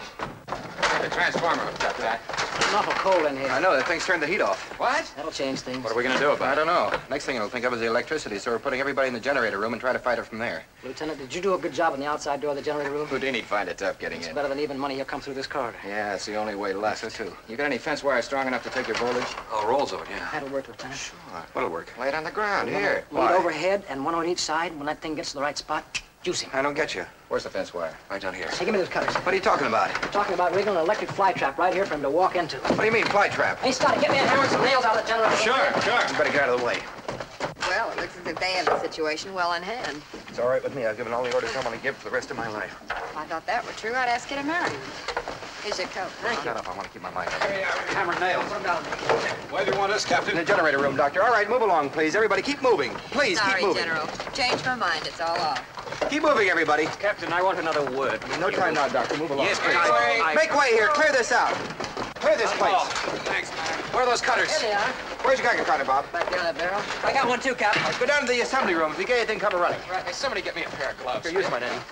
Speaker 3: The transformer hooked up, Jack.
Speaker 21: It's awful cold in here.
Speaker 4: I know, that thing's turned the heat off.
Speaker 3: What?
Speaker 21: That'll change things.
Speaker 4: What are we going to do about it? I don't know. Next thing it'll think of is the electricity, so we're putting everybody in the generator room and try to fight it from there.
Speaker 21: Lieutenant, did you do a good job on the outside door of the generator room?
Speaker 3: Houdini'd find it tough getting
Speaker 21: It's
Speaker 3: in.
Speaker 21: better than even money. He'll come through this corridor.
Speaker 3: Yeah, it's the only way left.
Speaker 4: So, too.
Speaker 3: You got any fence wire strong enough to take your voltage?
Speaker 4: Oh, rolls of it, yeah.
Speaker 21: That'll work, Lieutenant.
Speaker 3: Sure.
Speaker 4: What'll work?
Speaker 3: Lay it on the ground,
Speaker 21: One
Speaker 3: here.
Speaker 21: Lead overhead and one on each side. When that thing gets to the right spot, juice him.
Speaker 4: I don't get you.
Speaker 3: Where's the fence wire?
Speaker 4: Right down here.
Speaker 21: Hey, give me those cutters.
Speaker 4: What are you talking about?
Speaker 21: I'm talking about rigging an electric fly trap right here for him to walk into.
Speaker 4: What do you mean, fly trap?
Speaker 21: Hey, Scotty, get me a hammer and some nails out of the generator.
Speaker 3: Sure, sure.
Speaker 4: You better get out of the way.
Speaker 10: Well, it looks as if they have the situation well in hand.
Speaker 4: It's all right with me. I've given all the orders I want to give for the rest of my life.
Speaker 10: If I thought that were true, I'd ask you to marry me. Here's your coat. Thank
Speaker 4: Shut up. I want to keep my mind up.
Speaker 13: Hammered nails.
Speaker 21: Put 'em down.
Speaker 13: Where do you want us, Captain?
Speaker 4: In the generator room, Doctor. All right, move along, please. Everybody, keep moving. Please,
Speaker 10: Sorry,
Speaker 4: keep moving.
Speaker 10: General. Changed my mind. It's all off.
Speaker 4: Keep moving, everybody.
Speaker 13: Captain, I want another word.
Speaker 4: No time now, Doctor. Move along.
Speaker 13: Yes, but I- I-
Speaker 4: Make way here. Clear this out. Clear this place.
Speaker 13: Oh, thanks, man.
Speaker 4: Where are those cutters?
Speaker 21: Here they are.
Speaker 4: Where's your Geiger counter, Bob?
Speaker 21: Back there in that barrel. I got one too, Cap.
Speaker 4: Go down to the assembly room. If you get anything, come running.
Speaker 3: Right, hey, somebody get me a pair of gloves.
Speaker 4: Here, use mine, Eddie.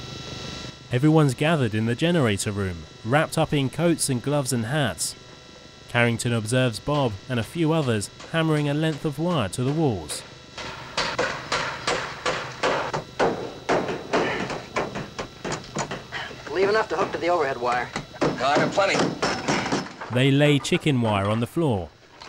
Speaker 1: Everyone's gathered in the generator room, wrapped up in coats and gloves and hats. Carrington observes Bob and a few others hammering a length of wire to the walls.
Speaker 21: Leave enough to hook to the overhead wire.
Speaker 3: No, I got plenty.
Speaker 1: They lay chicken wire on the floor.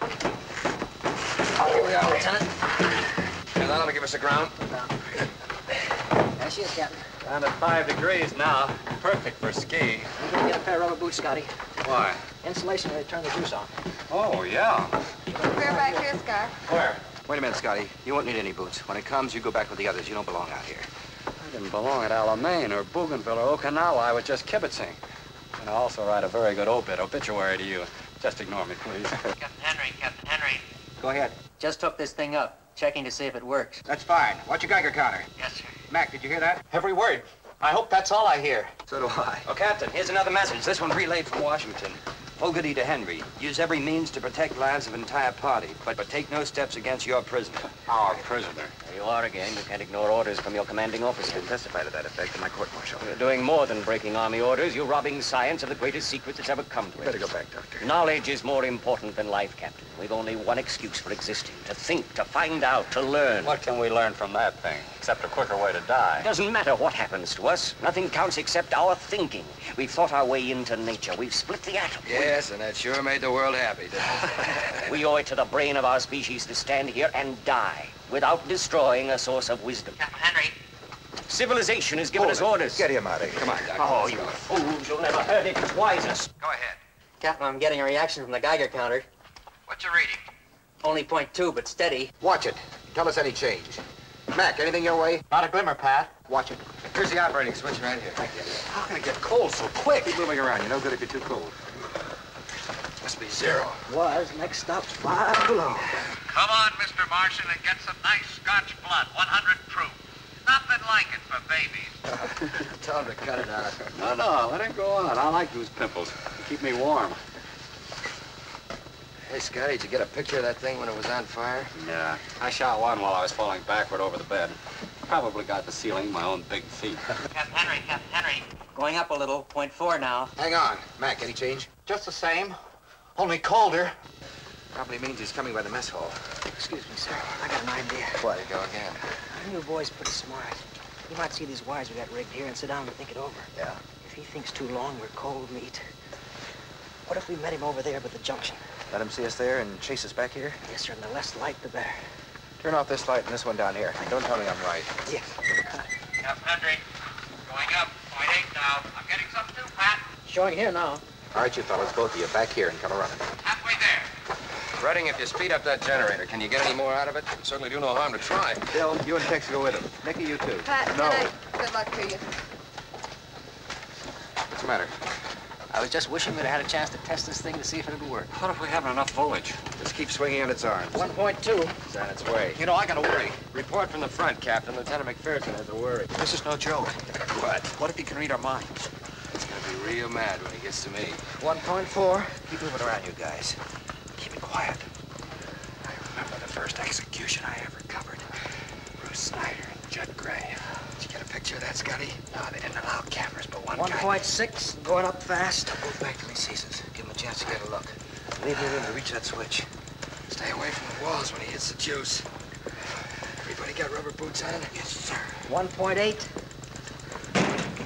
Speaker 21: Here we are, Lieutenant.
Speaker 3: Here, that'll give us a ground.
Speaker 21: There she is, Captain.
Speaker 13: Down to five degrees now. Perfect for skiing.
Speaker 21: I'm going to get a pair of rubber boots, Scotty.
Speaker 13: Why?
Speaker 21: Insulation when they turn the juice on.
Speaker 13: Oh, yeah.
Speaker 10: Clear back here, Scott.
Speaker 13: Where?
Speaker 4: Wait a minute, Scotty. You won't need any boots. When it comes, you go back with the others. You don't belong out here.
Speaker 13: I didn't belong at Alamein or Bougainville or Okinawa. I was just kibitzing. And I also write a very good obit, obituary to you. Just ignore me, please.
Speaker 7: Captain Henry, Captain Henry.
Speaker 4: Go ahead.
Speaker 7: Just hooked this thing up, checking to see if it works.
Speaker 4: That's fine. Watch your Geiger counter.
Speaker 7: Yes, sir.
Speaker 4: Mac, did you hear that?
Speaker 14: Every word. I hope that's all I hear.
Speaker 4: So do I.
Speaker 9: Oh, Captain, here's another message. This one relayed from Washington. Fogarty to Henry. Use every means to protect lives of entire party, but, but take no steps against your prisoner.
Speaker 13: Our prisoner.
Speaker 11: There you are again. You can't ignore orders from your commanding officer.
Speaker 18: I testify to that effect in my court-martial.
Speaker 11: You're doing more than breaking army orders. You're robbing science of the greatest secret that's ever come to it.
Speaker 18: Better go back, Doctor.
Speaker 11: Knowledge is more important than life, Captain. We've only one excuse for existing. To think, to find out, to learn.
Speaker 13: What can we learn from that thing? Except a quicker way to die.
Speaker 11: It doesn't matter what happens to us. Nothing counts except our thinking. We've thought our way into nature. We've split the atom.
Speaker 3: Yes, and that sure made the world happy, didn't it?
Speaker 11: We owe it to the brain of our species to stand here and die without destroying a source of wisdom.
Speaker 7: Captain Henry.
Speaker 11: Civilization has given
Speaker 18: Hold
Speaker 11: us
Speaker 18: it.
Speaker 11: orders.
Speaker 18: Get him out of here.
Speaker 3: Come on, Doctor.
Speaker 11: Oh, you fools. You'll never heard it twice.
Speaker 3: Go ahead.
Speaker 7: Captain, I'm getting a reaction from the Geiger counter.
Speaker 3: What's your reading?
Speaker 7: Only point two, but steady.
Speaker 4: Watch it. Tell us any change. Mac, anything your way?
Speaker 14: Not a glimmer, Pat.
Speaker 4: Watch it.
Speaker 3: Here's the operating switch right here.
Speaker 4: How can it get cold so quick? Keep moving around. You're no good if you're too cold.
Speaker 3: Must be zero.
Speaker 21: Was. Next stop's five below.
Speaker 5: Come on, Mister Martian, and get some nice Scotch blood, one hundred proof. Nothing like
Speaker 14: blanket for babies.
Speaker 4: Tell him to cut it out.
Speaker 16: No, no, let him go on. I like those pimples. They keep me warm.
Speaker 4: Hey, Scotty, did you get a picture of that thing when it was on fire?
Speaker 16: Yeah, I shot one while I was falling backward over the bed. Probably got the ceiling my own big feet.
Speaker 7: Captain Henry, Captain Henry. Going up a little, point four now.
Speaker 4: Hang on. Mac, any change?
Speaker 14: Just the same, only colder.
Speaker 4: Probably means he's coming by the mess hall.
Speaker 7: Excuse me, sir. I got an idea.
Speaker 4: What, you go again?
Speaker 7: I knew boy's pretty smart. He might see these wires we got rigged here and sit down and think it over.
Speaker 4: Yeah.
Speaker 7: If he thinks too long, we're cold meat. What if we met him over there by the junction?
Speaker 4: Let him see us there and chase us back here?
Speaker 7: Yes, sir, and the less light, the better.
Speaker 4: Turn off this light and this one down here. Don't tell me I'm right.
Speaker 7: Yes.
Speaker 14: Captain Henry, going up, point eight now. I'm getting some too, Pat.
Speaker 7: Showing here now.
Speaker 4: All right, you fellas, both of you, back here and come running.
Speaker 14: Halfway there.
Speaker 2: Redding, if you speed up that generator, can you get any more out of it? Certainly do no harm to try.
Speaker 4: Bill, you and Tex go with him. Nicky, you too.
Speaker 10: Pat,
Speaker 4: No.
Speaker 10: good night. Good luck to you.
Speaker 4: What's the matter?
Speaker 7: I was just wishing we'd had a chance to test this thing to see if it'd work.
Speaker 16: What if we haven't enough voltage?
Speaker 4: Just keep swinging on its arms.
Speaker 7: one point two.
Speaker 4: It's on its way.
Speaker 14: You know, I gotta worry.
Speaker 2: Report from the front, Captain. Lieutenant McPherson has a worry.
Speaker 14: This is no joke.
Speaker 2: What?
Speaker 14: What if he can read our minds?
Speaker 2: He's gonna be real mad when he gets to me.
Speaker 7: one point four.
Speaker 4: Keep moving around, you guys.
Speaker 14: Keep it quiet. I remember the first execution I ever covered. Bruce Snyder and Judd Gray. Did you get a picture of that, Scotty? No, they didn't allow cameras, but one
Speaker 7: one
Speaker 14: guy...
Speaker 7: point six, going up fast.
Speaker 4: Go back till he sees us. Give him a chance to get a look. Leave me room to reach that switch.
Speaker 14: Stay away from the walls when he hits the juice. Everybody got rubber boots on? Yes, sir.
Speaker 7: one point eight.
Speaker 14: I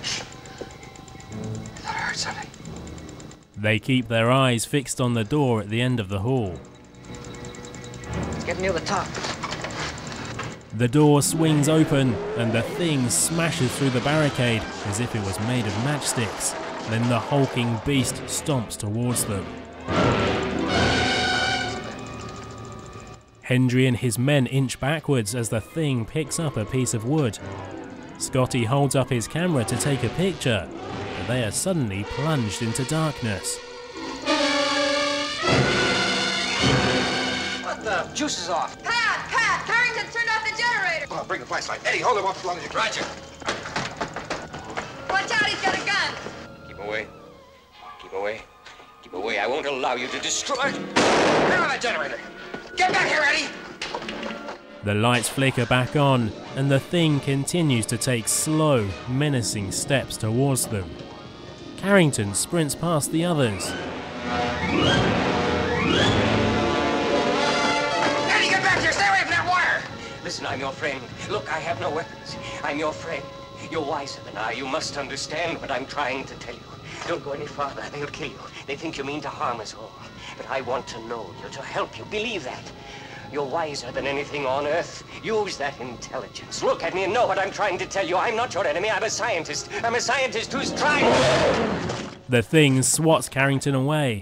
Speaker 14: thought I heard something.
Speaker 1: They keep their eyes fixed on the door at the end of the hall.
Speaker 7: It's getting near the top.
Speaker 1: The door swings open and the thing smashes through the barricade as if it was made of matchsticks. Then the hulking beast stomps towards them. Hendry and his men inch backwards as the thing picks up a piece of wood. Scotty holds up his camera to take a picture, but they are suddenly plunged into darkness.
Speaker 7: What the? Juice is off.
Speaker 10: Pat, Pat, Carrington turned off the generator.
Speaker 4: Oh, bring the flashlight. Eddie, hold him up as long as you can.
Speaker 2: Roger.
Speaker 10: Watch out, he's got a gun.
Speaker 2: Keep away. Keep away. Keep away. I won't allow you to destroy...
Speaker 14: Get on that generator. Get back here, Eddie.
Speaker 1: The lights flicker back on, and the thing continues to take slow, menacing steps towards them. Carrington sprints past the others.
Speaker 14: Eddie, get back here. Stay away from that wire.
Speaker 7: Listen, I'm your friend. Look, I have no weapons. I'm your friend. You're wiser than I. You must understand what I'm trying to tell you. Don't go any farther. They'll kill you. They think you mean to harm us all. But I want to know you, to help you. Believe that. You're wiser than anything on Earth. Use that intelligence. Look at me and know what I'm trying to tell you. I'm not your enemy. I'm a scientist. I'm a scientist who's trying...
Speaker 1: The thing swats Carrington away.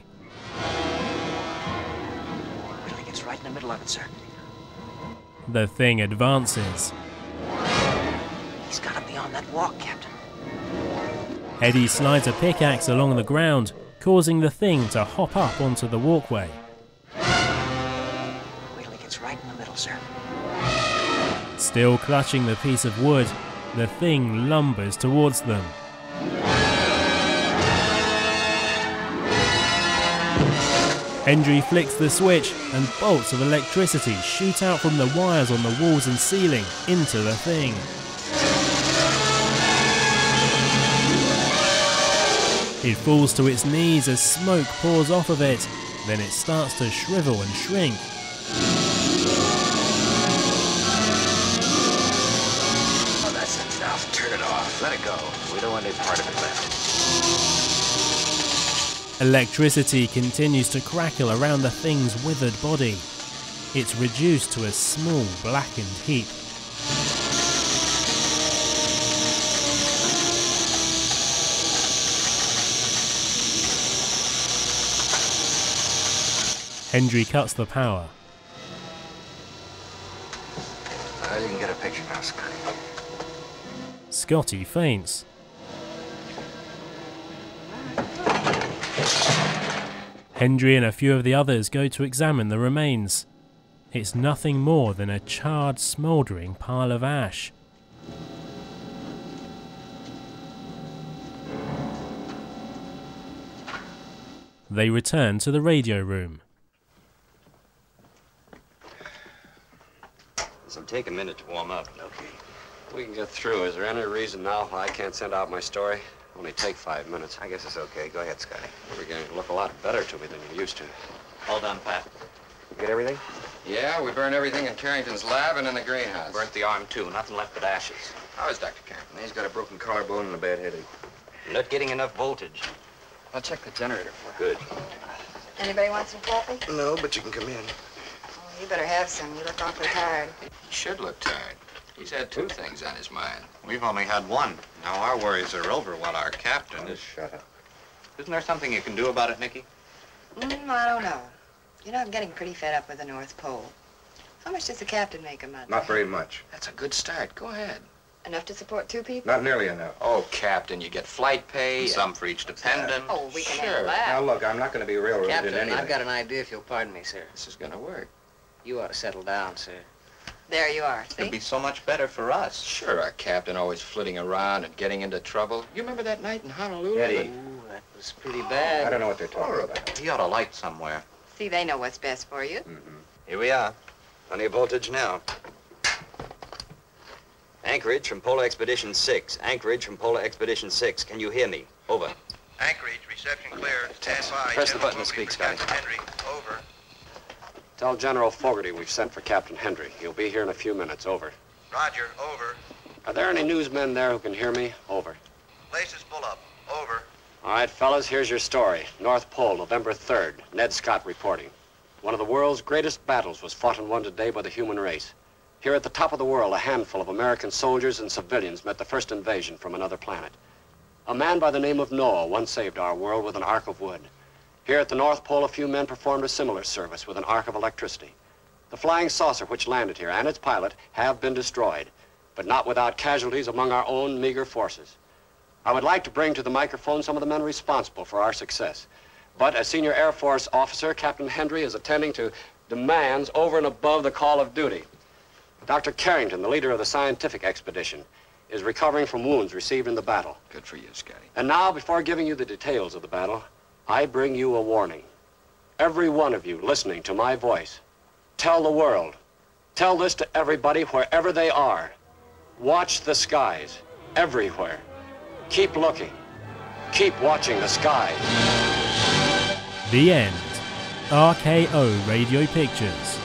Speaker 7: Really gets right in the middle of it, sir.
Speaker 1: The thing advances.
Speaker 7: He's got to be on that walk, Captain.
Speaker 1: Eddie slides a pickaxe along the ground, causing the thing to hop up onto the walkway.
Speaker 7: Wait till he gets right in the middle, sir.
Speaker 1: Still clutching the piece of wood, the thing lumbers towards them. Hendry flicks the switch and bolts of electricity shoot out from the wires on the walls and ceiling into the thing. It falls to its knees as smoke pours off of it, then it starts to shrivel and shrink.
Speaker 14: Oh, that's enough. Turn it off. Let it go.
Speaker 4: We don't want any part of it left.
Speaker 1: Electricity continues to crackle around the thing's withered body. It's reduced to a small blackened heap. Hendry cuts the power.
Speaker 4: Uh, you can get a picture now, Scotty.
Speaker 1: Scotty faints. Hendry and a few of the others go to examine the remains. It's nothing more than a charred, smouldering pile of ash. They return to the radio room.
Speaker 9: This'll take a minute to warm up. Okay.
Speaker 2: We can get through. Is there any reason now why I can't send out my story? Only take five minutes.
Speaker 9: I guess it's okay. Go ahead, Scotty.
Speaker 2: You're beginning to look a lot better to me than you used to.
Speaker 9: All done, Pat. You get everything?
Speaker 3: Yeah, we burned everything in Carrington's lab and in the greenhouse.
Speaker 15: Burnt the arm, too. Nothing left but ashes.
Speaker 3: How is Doctor Carrington?
Speaker 4: He's got a broken collarbone and a bad headache.
Speaker 9: Not getting enough voltage.
Speaker 4: I'll check the generator for you.
Speaker 9: Good.
Speaker 10: Anybody want some coffee?
Speaker 4: No, but you can come in.
Speaker 10: Oh, you better have some. You look awfully tired.
Speaker 3: He should look tired. He's had two things on his mind.
Speaker 8: We've only had one. Now our worries are over while our captain is...
Speaker 4: Shut up.
Speaker 8: Isn't there something you can do about it, Nicky?
Speaker 10: Mm, I don't know. You know, I'm getting pretty fed up with the North Pole. How much does the captain make a month?
Speaker 4: Not very much.
Speaker 3: That's a good start. Go ahead.
Speaker 10: Enough to support two people?
Speaker 4: Not nearly enough.
Speaker 3: Oh, Captain, you get flight pay.
Speaker 8: And some for each dependent.
Speaker 10: Oh, we can
Speaker 3: Sure.
Speaker 10: handle that.
Speaker 4: Now, look, I'm not going to be railroaded
Speaker 7: Captain,
Speaker 4: in anything.
Speaker 7: I've got an idea, if you'll pardon me, sir.
Speaker 3: This is going to work.
Speaker 7: You ought to settle down, sir.
Speaker 10: There you are, see?
Speaker 8: It'd be so much better for us.
Speaker 3: Sure, our captain always flitting around and getting into trouble. You remember that night in Honolulu?
Speaker 4: Eddie.
Speaker 7: Ooh, that was pretty bad.
Speaker 4: I don't know what they're talking about.
Speaker 8: He ought to light somewhere.
Speaker 10: See, they know what's best for you.
Speaker 4: Mm-hmm.
Speaker 9: Here we are. Plenty of voltage now. Anchorage from Polar Expedition six. Anchorage from Polar Expedition six. Can you hear me? Over.
Speaker 5: Anchorage, reception clear. Stand by.
Speaker 2: Press the
Speaker 5: General
Speaker 2: button to
Speaker 5: Fogarty
Speaker 2: speak,
Speaker 5: for Captain
Speaker 2: Scotty.
Speaker 5: Henry. Over.
Speaker 2: Tell General Fogarty we've sent for Captain Hendry. He'll be here in a few minutes. Over.
Speaker 5: Roger. Over.
Speaker 2: Are there any newsmen there who can hear me? Over.
Speaker 5: Laces pull up. Over.
Speaker 2: All right, fellas, here's your story. North Pole, November third. Ned Scott reporting. One of the world's greatest battles was fought and won today by the human race. Here at the top of the world, a handful of American soldiers and civilians met the first invasion from another planet. A man by the name of Noah once saved our world with an ark of wood. Here at the North Pole, a few men performed a similar service with an arc of electricity. The flying saucer which landed here and its pilot have been destroyed, but not without casualties among our own meager forces. I would like to bring to the microphone some of the men responsible for our success. But as Senior Air Force officer, Captain Hendry is attending to demands over and above the call of duty. Doctor Carrington, the leader of the scientific expedition, is recovering from wounds received in the battle.
Speaker 3: Good for you, Scotty.
Speaker 2: And now, before giving you the details of the battle, I bring you a warning. Every one of you listening to my voice, tell the world, tell this to everybody wherever they are. Watch the skies, everywhere. Keep looking. Keep watching the skies.
Speaker 1: The end. R K O Radio Pictures.